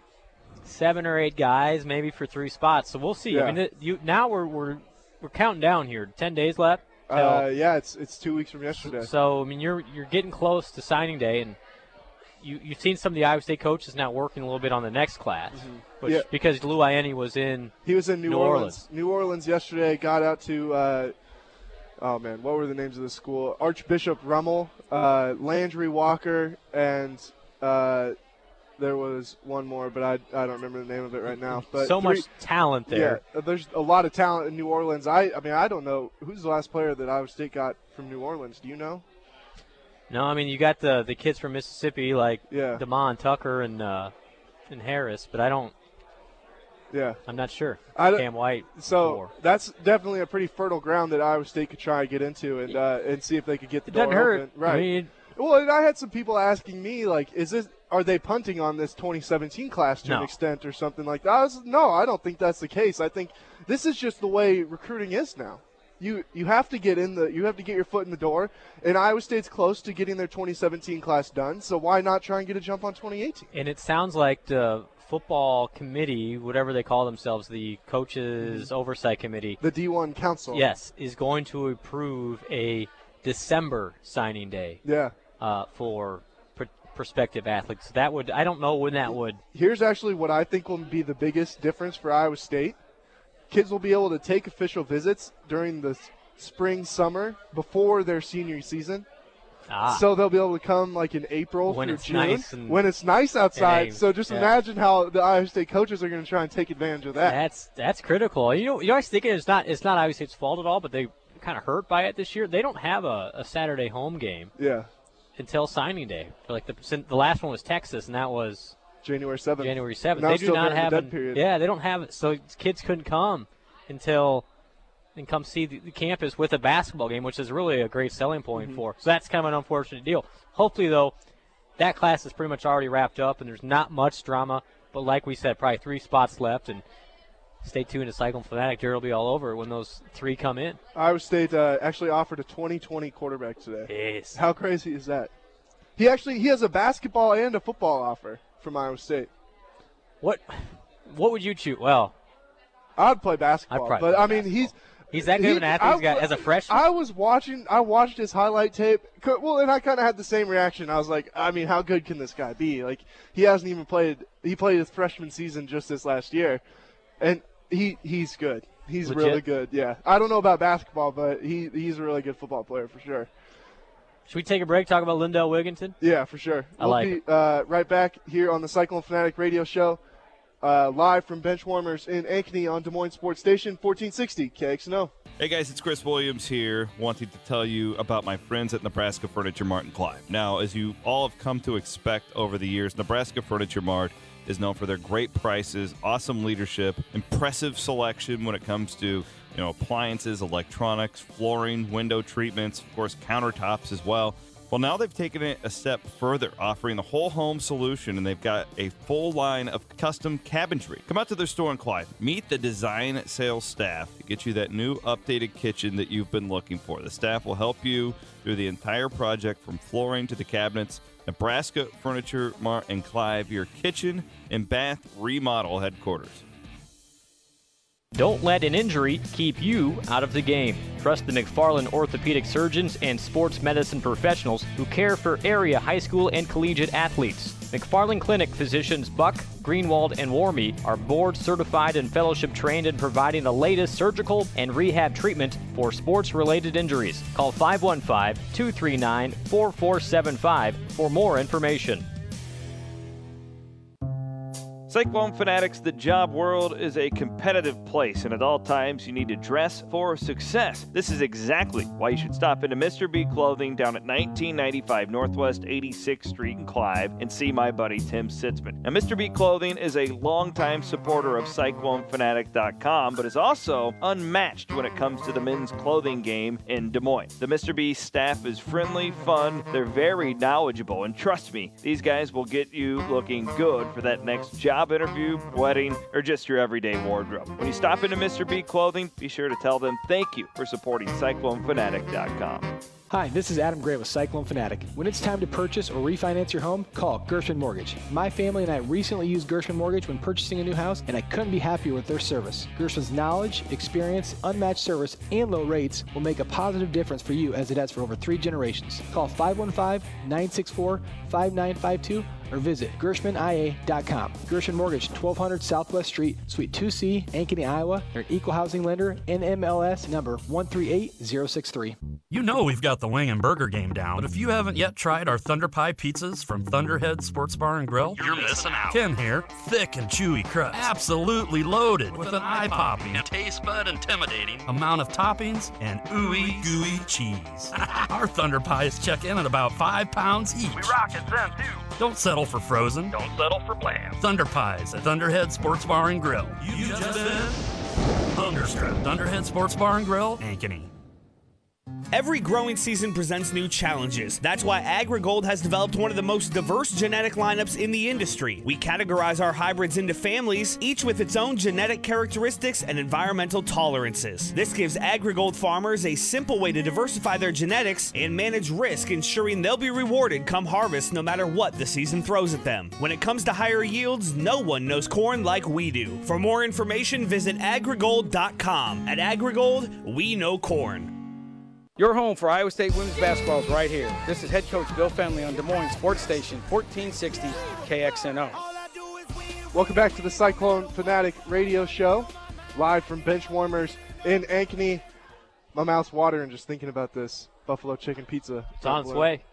seven or eight guys, maybe for three spots. So we'll see. Yeah. I mean, you now we're we're we're counting down here. Ten days left. Uh, yeah, it's it's two weeks from yesterday. So I mean, you're you're getting close to signing day, and you you've seen some of the Iowa State coaches now working a little bit on the next class, mm-hmm. which yeah. because Lou Ianni was in he was in New, New Orleans. Orleans. New Orleans yesterday. Got out to uh, oh man, what were the names of the school? Archbishop Rummel, uh, Landry Walker, and uh, there was one more, but I I don't remember the name of it right now. But so three, much talent there. Yeah, there's a lot of talent in New Orleans. I I mean I don't know who's the last player that Iowa State got from New Orleans. Do you know? No, I mean you got the the kids from Mississippi like yeah. Damon Tucker and uh, and Harris, but I don't. Yeah, I'm not sure. I don't, Cam White. So four. that's definitely a pretty fertile ground that Iowa State could try and get into and uh, and see if they could get the it door doesn't hurt. open. Right. I mean, well, and I had some people asking me like, is this are they punting on this twenty seventeen class to no. an extent or something like that? I was, no, I don't think that's the case. I think this is just the way recruiting is now. You you have to get in the you have to get your foot in the door, and Iowa State's close to getting their twenty seventeen class done. So why not try and get a jump on twenty eighteen? And it sounds like the football committee, whatever they call themselves, the coaches mm-hmm. oversight committee, the D one council, yes, is going to approve a December signing day. Yeah, uh, for pr- prospective athletes. That would I don't know when that would. Here's actually what I think will be the biggest difference for Iowa State. Kids will be able to take official visits during the spring, summer, before their senior season. Ah. So they'll be able to come like in April when through it's June nice and, when it's nice outside. So just yeah. imagine how the Iowa State coaches are going to try and take advantage of that. That's that's critical. You know, you know, I was thinking it's not it's not Iowa State's fault at all, but they kind of hurt by it this year. They don't have a, a Saturday home game. Yeah. Until signing day. Like the the last one was Texas, and that was January seventh. January seventh. Now They do still not have the a dead period. yeah. They don't have it, so kids couldn't come until and come see the, the campus with a basketball game, which is really a great selling point mm-hmm. for. So that's kind of an unfortunate deal. Hopefully, though, that class is pretty much already wrapped up, and there's not much drama. But like we said, probably three spots left, and stay tuned to Cyclone Fanatic. Jerry will be all over when those three come in. Iowa State uh, actually offered a twenty twenty quarterback today. Yes. How crazy is that? He actually he has a basketball and a football offer from Iowa State. What what would you choose? Well, I'd play basketball, I'd but I play mean basketball. he's he's that good he, of an athlete I, guy, as a freshman. I was watching. I watched his highlight tape. Well, and I kind of had the same reaction. I was like, I mean, how good can this guy be? Like he hasn't even played. He played his freshman season just this last year, and he he's good. He's Legit? really good. Yeah, I don't know about basketball, but he he's a really good football player for sure. Should we take a break, talk about Lindell Wigginton? Yeah, for sure. I we'll like be it. Uh, right back here on the Cyclone Fanatic radio show, uh, live from Benchwarmers in Ankeny on Des Moines Sports Station, fourteen sixty K X N O. Hey guys, it's Chris Williams here, wanting to tell you about my friends at Nebraska Furniture Mart and Clive. Now, as you all have come to expect over the years, Nebraska Furniture Mart is known for their great prices, awesome leadership, impressive selection when it comes to, you know, appliances, electronics, flooring, window treatments, of course, countertops as well. Well, now they've taken it a step further, offering the whole home solution, and they've got a full line of custom cabinetry. Come out to their store in Clive. Meet the design sales staff to get you that new updated kitchen that you've been looking for. The staff will help you through the entire project, from flooring to the cabinets. Nebraska Furniture Mart and Clive, your kitchen and bath remodel headquarters. Don't let an injury keep you out of the game. Trust the McFarland orthopedic surgeons and sports medicine professionals who care for area high school and collegiate athletes. McFarland Clinic physicians Buck, Greenwald, and Warmy are board certified and fellowship trained in providing the latest surgical and rehab treatment for sports-related injuries. Call five one five, two three nine, four four seven five for more information. Cyclone Fanatics, the job world is a competitive place, and at all times you need to dress for success. This is exactly why you should stop into Mister B Clothing down at nineteen ninety-five Northwest eighty-sixth Street in Clive and see my buddy Tim Sitzman. Now, Mister B Clothing is a longtime supporter of Cyclone Fanatic dot com, but is also unmatched when it comes to the men's clothing game in Des Moines. The Mister B staff is friendly, fun, they're very knowledgeable, and trust me, these guys will get you looking good for that next job interview, wedding, or just your everyday wardrobe. When you stop into Mister B Clothing, be sure to tell them thank you for supporting Cyclone Fanatic dot com. Hi, this is Adam Gray with Cyclone Fanatic. When it's time to purchase or refinance your home, call Gershman Mortgage. My family and I recently used Gershman Mortgage when purchasing a new house, and I couldn't be happier with their service. Gershman's knowledge, experience, unmatched service, and low rates will make a positive difference for you as it has for over three generations. Call five one five, nine six four, five nine five two or visit Gershman I A dot com. Gershman Mortgage, twelve hundred Southwest Street, Suite two C, Ankeny, Iowa. They're an equal housing lender, N M L S number one three eight zero six three. You know we've got the wing and burger game down, but if you haven't yet tried our Thunder Pie pizzas from Thunderhead Sports Bar and Grill, you're missing out. Ken here. Thick and chewy crust, absolutely loaded with, with an eye-popping, taste bud intimidating amount of toppings and ooey gooey cheese. Our Thunder Pies check in at about five pounds each. We rock it then too. Don't settle for frozen. Don't settle for bland. Thunder Pies at Thunderhead Sports Bar and Grill. You, you just been thunderstruck. Thunderhead Sports Bar and Grill, Ankeny. Every growing season presents new challenges. That's why AgriGold has developed one of the most diverse genetic lineups in the industry. We categorize our hybrids into families, each with its own genetic characteristics and environmental tolerances. This gives AgriGold farmers a simple way to diversify their genetics and manage risk, ensuring they'll be rewarded come harvest no matter what the season throws at them. When it comes to higher yields, no one knows corn like we do. For more information, visit agrigold dot com. At AgriGold, we know corn. Your home for Iowa State women's basketball is right here. This is head coach Bill Fenley on Des Moines Sports Station, fourteen sixty K X N O. Welcome back to the Cyclone Fanatic radio show, live from Benchwarmers in Ankeny. My mouth's watering just thinking about this buffalo chicken pizza. It's on its way.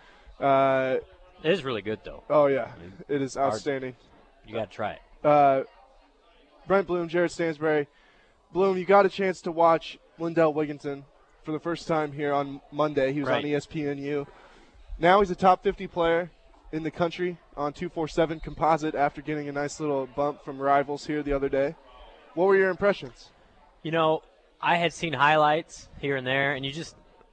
Uh, it is really good, though. Oh, yeah. It is outstanding. You got to try it. Uh, Brent Bloom, Jared Stansbury. Bloom, you got a chance to watch Lindell Wigginton for the first time here on Monday. He was right. on E S P N U. Now he's a top fifty player in the country on two forty-seven composite after getting a nice little bump from rivals here the other day. What were your impressions? You know, I had seen highlights here and there, and you just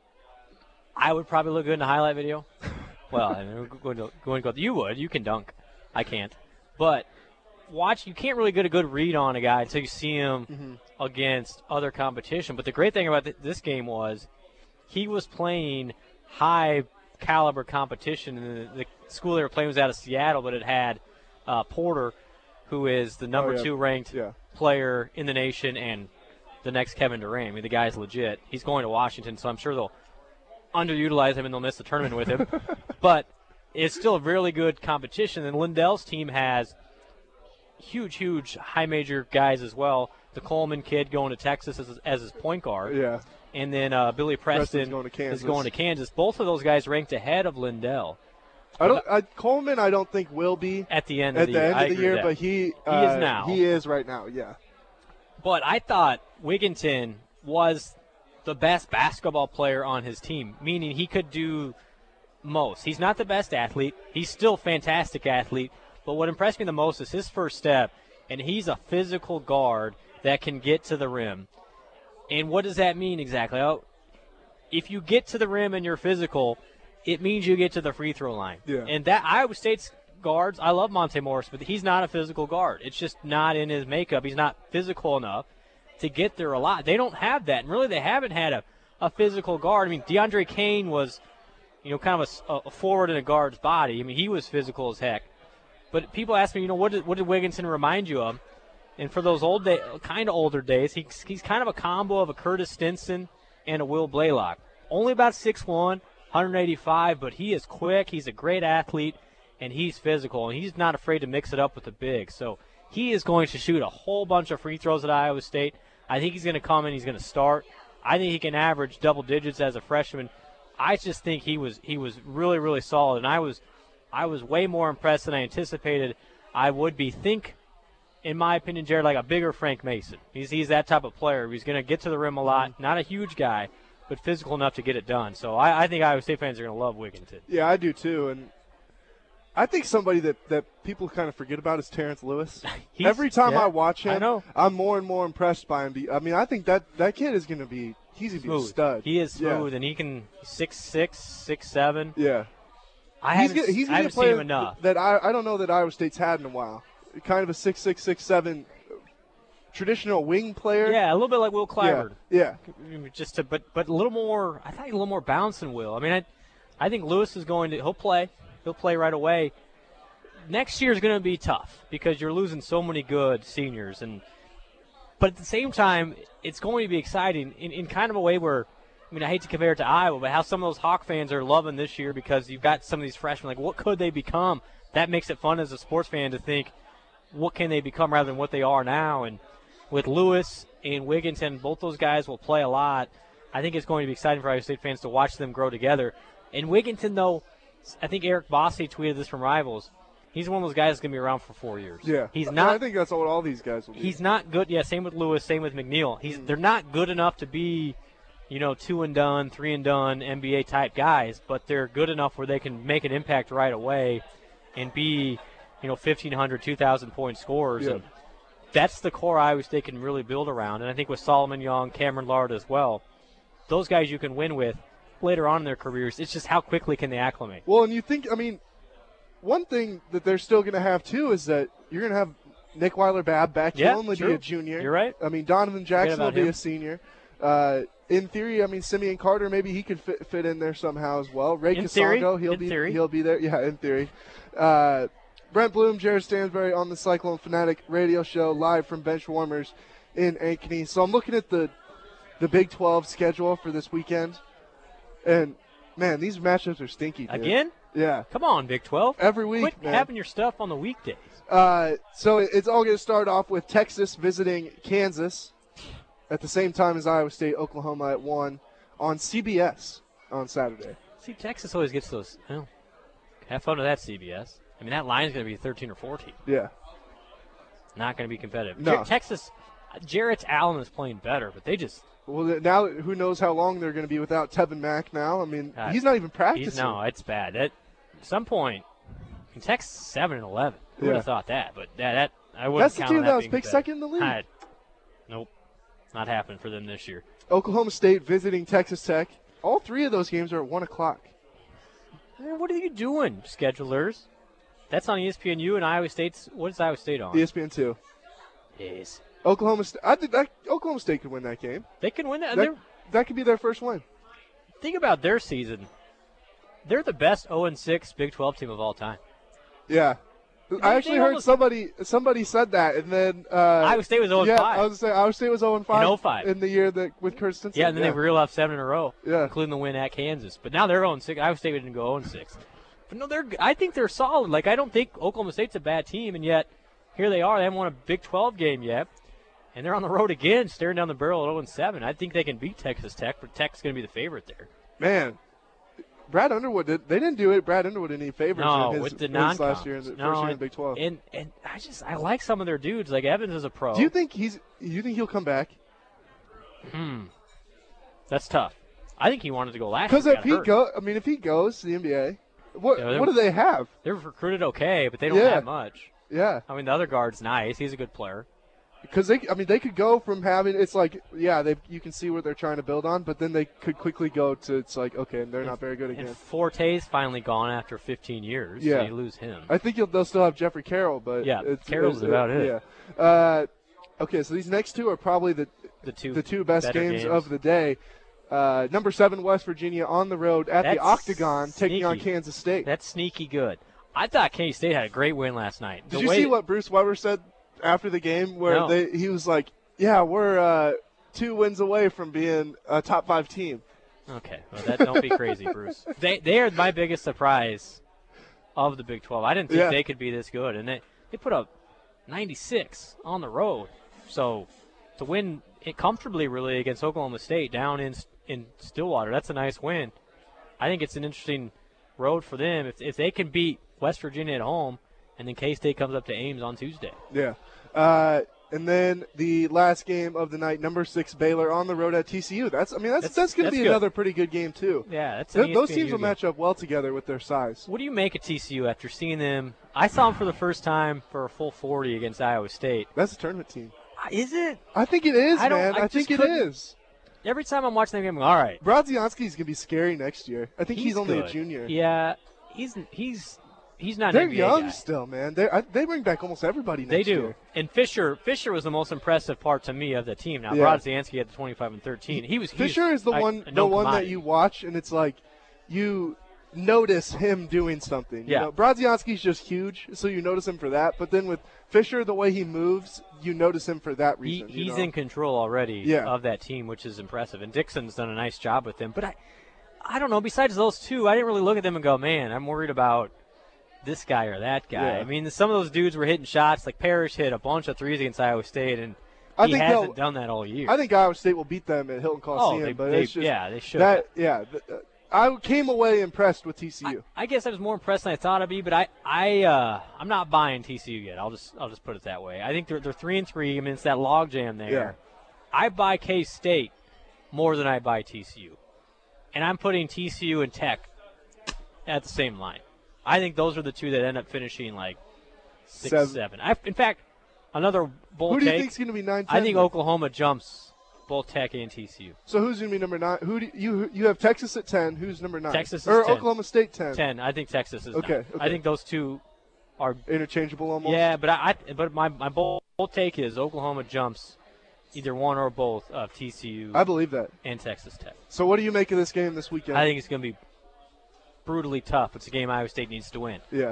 – I would probably look good in a highlight video. Well, I mean, going to, going to go, you would. You can dunk. I can't. But watch – you can't really get a good read on a guy until you see him mm-hmm. – against other competition. But the great thing about th- this game was he was playing high caliber competition. And the, the school they were playing was out of Seattle, but it had uh, Porter, who is the number oh, yeah. two ranked yeah. player in the nation and the next Kevin Durant. I mean, the guy's legit. He's going to Washington, so I'm sure they'll underutilize him and they'll miss the tournament with him. But it's still a really good competition. And Lindell's team has huge, huge high major guys as well. The Coleman kid going to Texas as, as his point guard. Yeah. And then uh, Billy Preston going to Kansas. is going to Kansas. Both of those guys ranked ahead of Lindell. I don't. I, Coleman, I don't think will be at the end at of the, the year. end I of the year, that. but he uh, he is now. He is right now. Yeah. But I thought Wigginton was the best basketball player on his team, meaning he could do most. He's not the best athlete. He's still a fantastic athlete. But what impressed me the most is his first step, and he's a physical guard that can get to the rim. And what does that mean exactly? Oh, if you get to the rim and you're physical, it means you get to the free throw line. Yeah. And that Iowa State's guards, I love Monte Morris, but he's not a physical guard. It's just not in his makeup. He's not physical enough to get there a lot. They don't have that. And really they haven't had a, a physical guard. I mean, DeAndre Kane was, you know, kind of a, a forward in a guard's body. I mean, he was physical as heck. But people ask me, you know, what did, what did Wigginton remind you of? And for those old day, kind of older days, he's, he's kind of a combo of a Curtis Stinson and a Will Blaylock. Only about six one, one eighty-five, but he is quick. He's a great athlete. and he's physical, and he's not afraid to mix it up with the big. So he is going to shoot a whole bunch of free throws at Iowa State. I think he's going to come in, he's going to start. I think he can average double digits as a freshman. I just think he was he was really, really solid, and I was I was way more impressed than I anticipated I would be. Think, in my opinion, Jared, like a bigger Frank Mason. He's he's that type of player. He's going to get to the rim a lot. Not a huge guy, but physical enough to get it done. So I, I think Iowa State fans are going to love Wigginton. Yeah, I do too. And I think somebody that, that people kind of forget about is Terrence Lewis. Every time yeah, I watch him, I know. I'm more and more impressed by him. I mean, I think that, that kid is going to be he's going to be a stud. He is smooth, yeah. and he can six six, six seven. Yeah. I he's haven't, gonna, he's I haven't play seen him enough. That I, I don't know that Iowa State's had in a while. Kind of a six six, six seven traditional wing player. Yeah, a little bit like Will Clyburn. Yeah. yeah. Just to, but but a little more. I thought a little more bounce than Will. I mean, I, I think Lewis is going to. He'll play. He'll play right away. Next year is going to be tough because you're losing so many good seniors, and but at the same time, it's going to be exciting in, in kind of a way where, I mean, I hate to compare it to Iowa, but how some of those Hawk fans are loving this year because you've got some of these freshmen. Like, what could they become? That makes it fun as a sports fan to think, what can they become rather than what they are now? And with Lewis and Wigginton, both those guys will play a lot. I think it's going to be exciting for Iowa State fans to watch them grow together. And Wigginton, though, I think Eric Bossy tweeted this from Rivals. He's one of those guys that's going to be around for four years. Yeah. He's not. I think that's what all these guys will be. He's not good. Yeah, same with Lewis, same with McNeil. He's They're not good enough to be, you know, two and done, three and done, N B A-type guys, but they're good enough where they can make an impact right away and be, you know, fifteen hundred, two thousand point scorers. Yeah. And that's the core Iowa State can really build around. And I think with Solomon Young, Cameron Lard as well, those guys you can win with later on in their careers. It's just how quickly can they acclimate. Well, and you think, I mean, one thing that they're still going to have, too, is that you're going to have Nick Weiler-Babb back. Yeah, He'll only true. be a junior. You're right. I mean, Donovan Jackson will be him. a senior. Uh, in theory, I mean, Simeon Carter, maybe he could fit, fit in there somehow as well. Ray in Casongo, theory. he'll in be theory. he'll be there. Yeah, in theory. Uh, Brent Bloom, Jared Stansbury on the Cyclone Fanatic radio show live from Benchwarmers in Ankeny. So I'm looking at the the Big twelve schedule for this weekend, and man, these matchups are stinky. Dude. Again? Yeah. Come on, Big twelve. Every week, Quit man. having your stuff on the weekdays. Uh, so it's all going to start off with Texas visiting Kansas at the same time as Iowa State, Oklahoma at one on C B S on Saturday. See, Texas always gets those. Well, have fun with that, C B S. I mean, that line's going to be thirteen or fourteen. Yeah. Not going to be competitive. No. Jer- Texas, Jarrett Allen is playing better, but they just. Well, now who knows how long they're going to be without Tevin Mack now. I mean, Uh, he's not even practicing. He's, no, it's bad. That, at some point, I mean, Texas seven and eleven. Who would Yeah. have thought that? But that, that I wouldn't That's the count team on that was being picked competitive. second in the league. I, nope. Not happening for them this year. Oklahoma State visiting Texas Tech. All three of those games are at one o'clock. Man, what are you doing, schedulers? That's on E S P N U and Iowa State's. What is Iowa State on? E S P N two. Yes. Oklahoma State. I think that Oklahoma State could win that game. They can win that. That, They're- that could be their first win. Think about their season. They're the best oh and six Big twelve team of all time. Yeah. I they actually heard almost- somebody somebody said that, and then uh, Iowa State was oh and yeah, five. I was gonna say Iowa State was oh and five In oh five. in the year that with Kurt Stinson. Yeah, and then yeah. they reeled off seven in a row, Yeah. including the win at Kansas. But now they're oh and six. Iowa State didn't go oh and six. But no, they're. I think they're solid. Like, I don't think Oklahoma State's a bad team, and yet here they are. They haven't won a Big twelve game yet, and they're on the road again, staring down the barrel at oh and seven. I think they can beat Texas Tech, but Tech's going to be the favorite there. Man, Brad Underwood did. They didn't do it. Brad Underwood any favors No, in his, with the his non last year in the no, first year in and, Big twelve. And and I just I like some of their dudes. Like Evans is a pro. Do you think he's? You think he'll come back? Hmm. That's tough. I think he wanted to go last year. Because if got he hurt. go, I mean, if he goes to the N B A, what Yeah, they're- what do they have? They're recruited okay, but they don't Yeah. have much. Yeah, I mean, the other guard's nice. He's a good player. because they, I mean, they could go from having it's like, yeah, they you can see what they're trying to build on, but then they could quickly go to it's like, okay, they're not very good again. And Forte's finally gone after fifteen years. Yeah. So you lose him. I think you'll, they'll still have Jeffrey Carroll, but Yeah, it's, Carroll's it's- about it. Yeah. Uh, okay, so these next two are probably the The two the two best better games, games. of the day. Uh, number seven, West Virginia on the road at That's the Octagon, taking on sneaky. Kansas State. That's sneaky good. I thought Kansas State had a great win last night. Did The you way- see what Bruce Weber said after the game, where No. they he was like, "Yeah, we're uh, two wins away from being a top five team." Okay, well, that don't be crazy, Bruce. They they are my biggest surprise of the Big twelve. I didn't think Yeah. they could be this good. And they, they put up ninety-six on the road. So to win it comfortably, really, against Oklahoma State down in in Stillwater, that's a nice win. I think it's an interesting road for them. If, if they can beat West Virginia at home, and then K-State comes up to Ames on Tuesday. Yeah. Uh, and then the last game of the night, number six Baylor on the road at T C U. That's I mean that's that's, That's- going to that's be good. another pretty good game too. Yeah, that's an Th- those E S P N teams U will game. match up well together with their size. What do you make of T C U after seeing them? I saw them for the first time for a full forty against Iowa State. That's a tournament team. Is it? I think it is, I don't- man. I I, think just it couldn't- is. Every time I'm watching that game, I'm like, all right. Brodzianski's going to be scary next year. I think he's, only good. a junior. Yeah, he's he's he's not They're an N B A young guy. still, man. They I, they bring back almost everybody next They do. year. And Fisher Fisher was the most impressive part to me of the team. Now, Yeah. Brodzianski had the twenty-five and thirteen. He was Fisher he was, is the I- one a the known one that commodity. you watch, and it's like you notice him doing something. You Yeah. know, Brodzianski's just huge, so you notice him for that. But then with Fisher, the way he moves, you notice him for that He, reason. you he's know? in control already Yeah. of that team, which is impressive. And Dixon's done a nice job with him. But I, I don't know. Besides those two, I didn't really look at them and go, man, I'm worried about this guy or that guy. Yeah. I mean, some of those dudes were hitting shots. Like Parrish hit a bunch of threes against Iowa State, and I he think hasn't they'll- done that all year. I think Iowa State will beat them at Hilton Coliseum, oh, they, but they, it's just yeah, they should. that. Yeah, th- uh, I came away impressed with T C U. I, I guess I was more impressed than I thought I'd be, but I, I, uh, I'm not buying T C U yet. I'll just, I'll just put it that way. I think they're, they're three and three. I mean, it's that logjam there. Yeah. I buy K-State more than I buy T C U, and I'm putting T C U and Tech at the same line. I think those are the two that end up finishing like six, Seven. seven. I, in fact, another bold Who do you take. think's going to be nine? ten I think then? Oklahoma jumps both Tech and T C U. So who's going to be number nine? Who do you you have Texas at ten? Who's number nine? Texas is or ten. Oklahoma State ten. Ten. I think Texas is Okay, nine. I okay. think those two are Interchangeable almost. Yeah, but I, I but my my bold, bold take is Oklahoma jumps either one or both of T C U I believe that. and Texas Tech. So what do you make of this game this weekend? I think it's going to be brutally tough. It's a game Iowa State needs to win. Yeah.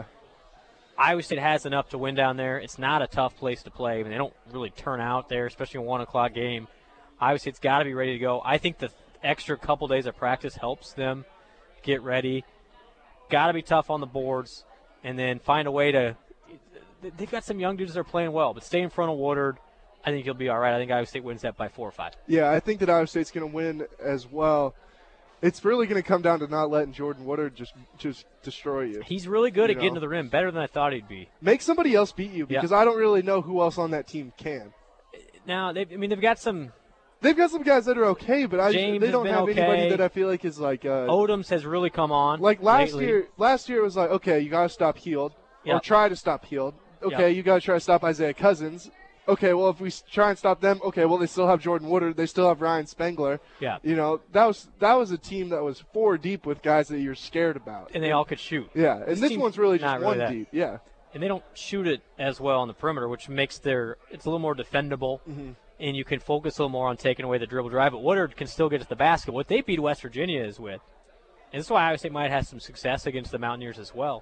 Iowa State has enough to win down there. It's not a tough place to play. I mean, they don't really turn out there, especially in a one o'clock game. Iowa State's got to be ready to go. I think the extra couple days of practice helps them get ready. Got to be tough on the boards, and then find a way to. They've got some young dudes that are playing well, but stay in front of Woodard. I think he'll be all right. I think Iowa State wins that by four or five. Yeah, I think that Iowa State's going to win as well. It's really going to come down to not letting Jordan Woodard just just destroy you. He's really good You at getting know. to the rim, better than I thought he'd be. Make somebody else beat you Yeah. because I don't really know who else on that team can. Now, they, I mean, they've got some. They've got some guys that are okay, but I James they has don't been have anybody okay. that I feel like is like uh, Odoms has really come on. like last lately. year. Last year it was like, okay, you got to stop Heald or Yep. try to stop Heald. Okay, Yep. you got to try to stop Isaiah Cousins. Okay, well if we s- try and stop them, okay, well they still have Jordan Woodard, they still have Ryan Spengler. Yeah. You know that was that was a team that was four deep with guys that you're scared about. And they all could shoot. Yeah, and this team's one's really not just really one that. deep. Yeah. And they don't shoot it as well on the perimeter, which makes their it's a little more defendable, Mm-hmm. and you can focus a little more on taking away the dribble drive. But Woodard can still get to the basket. What they beat West Virginia is with, and this is why Iowa State might have some success against the Mountaineers as well,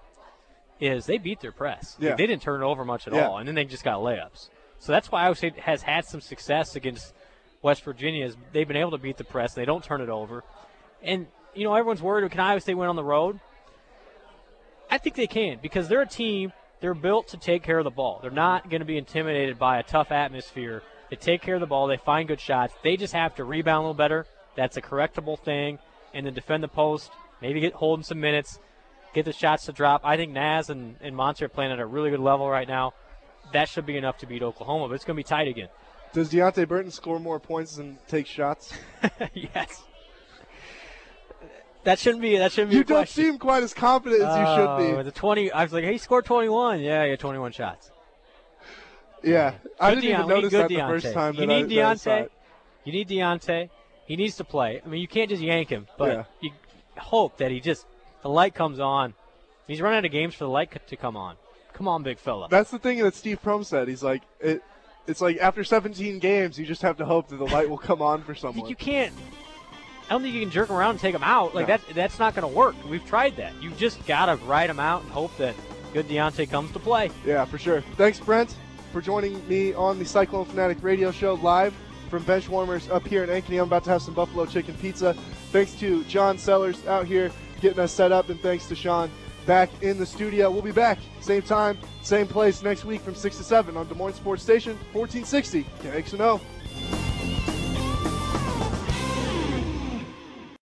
is they beat their press. Like, Yeah. they didn't turn it over much at Yeah. all, and then they just got layups. So that's why Iowa State has had some success against West Virginia. Is they've been able to beat the press. They don't turn it over. And, you know, everyone's worried, can Iowa State win on the road? I think they can because they're a team, they're built to take care of the ball. They're not going to be intimidated by a tough atmosphere. They take care of the ball. They find good shots. They just have to rebound a little better. That's a correctable thing. And then defend the post, maybe get holding some minutes, get the shots to drop. I think Naz and, and Monty are playing at a really good level right now. That should be enough to beat Oklahoma, but it's going to be tight again. Does Deontay Burton score more points than take shots? Yes. That shouldn't be. That shouldn't be. You a don't question. seem quite as confident as you Oh, should be. The twenty. I was like, hey, he scored twenty-one. Yeah, he had twenty-one shots. Yeah, I Good didn't even Deon- we need notice good that the Deontay. first time. You that I, need that I saw Deontay. it. You need Deontay. He needs to play. I mean, you can't just yank him, but Yeah. you hope that he just the light comes on. He's running out of games for the light to come on. Come on, big fella. That's the thing that Steve Prohm said. He's like, it. It's like after seventeen games, you just have to hope that the light will come on for someone. You can't. I don't think you can jerk him around and take him out. Like No. that. That's not going to work. We've tried that. You just got to ride him out and hope that good Deontay comes to play. Yeah, for sure. Thanks, Brent, for joining me on the Cyclone Fanatic radio show live from Benchwarmers up here in Ankeny. I'm about to have some buffalo chicken pizza. Thanks to John Sellers out here getting us set up, and thanks to Sean back in the studio. We'll be back same time, same place next week from six to seven on Des Moines Sports Station, fourteen sixty K X N O.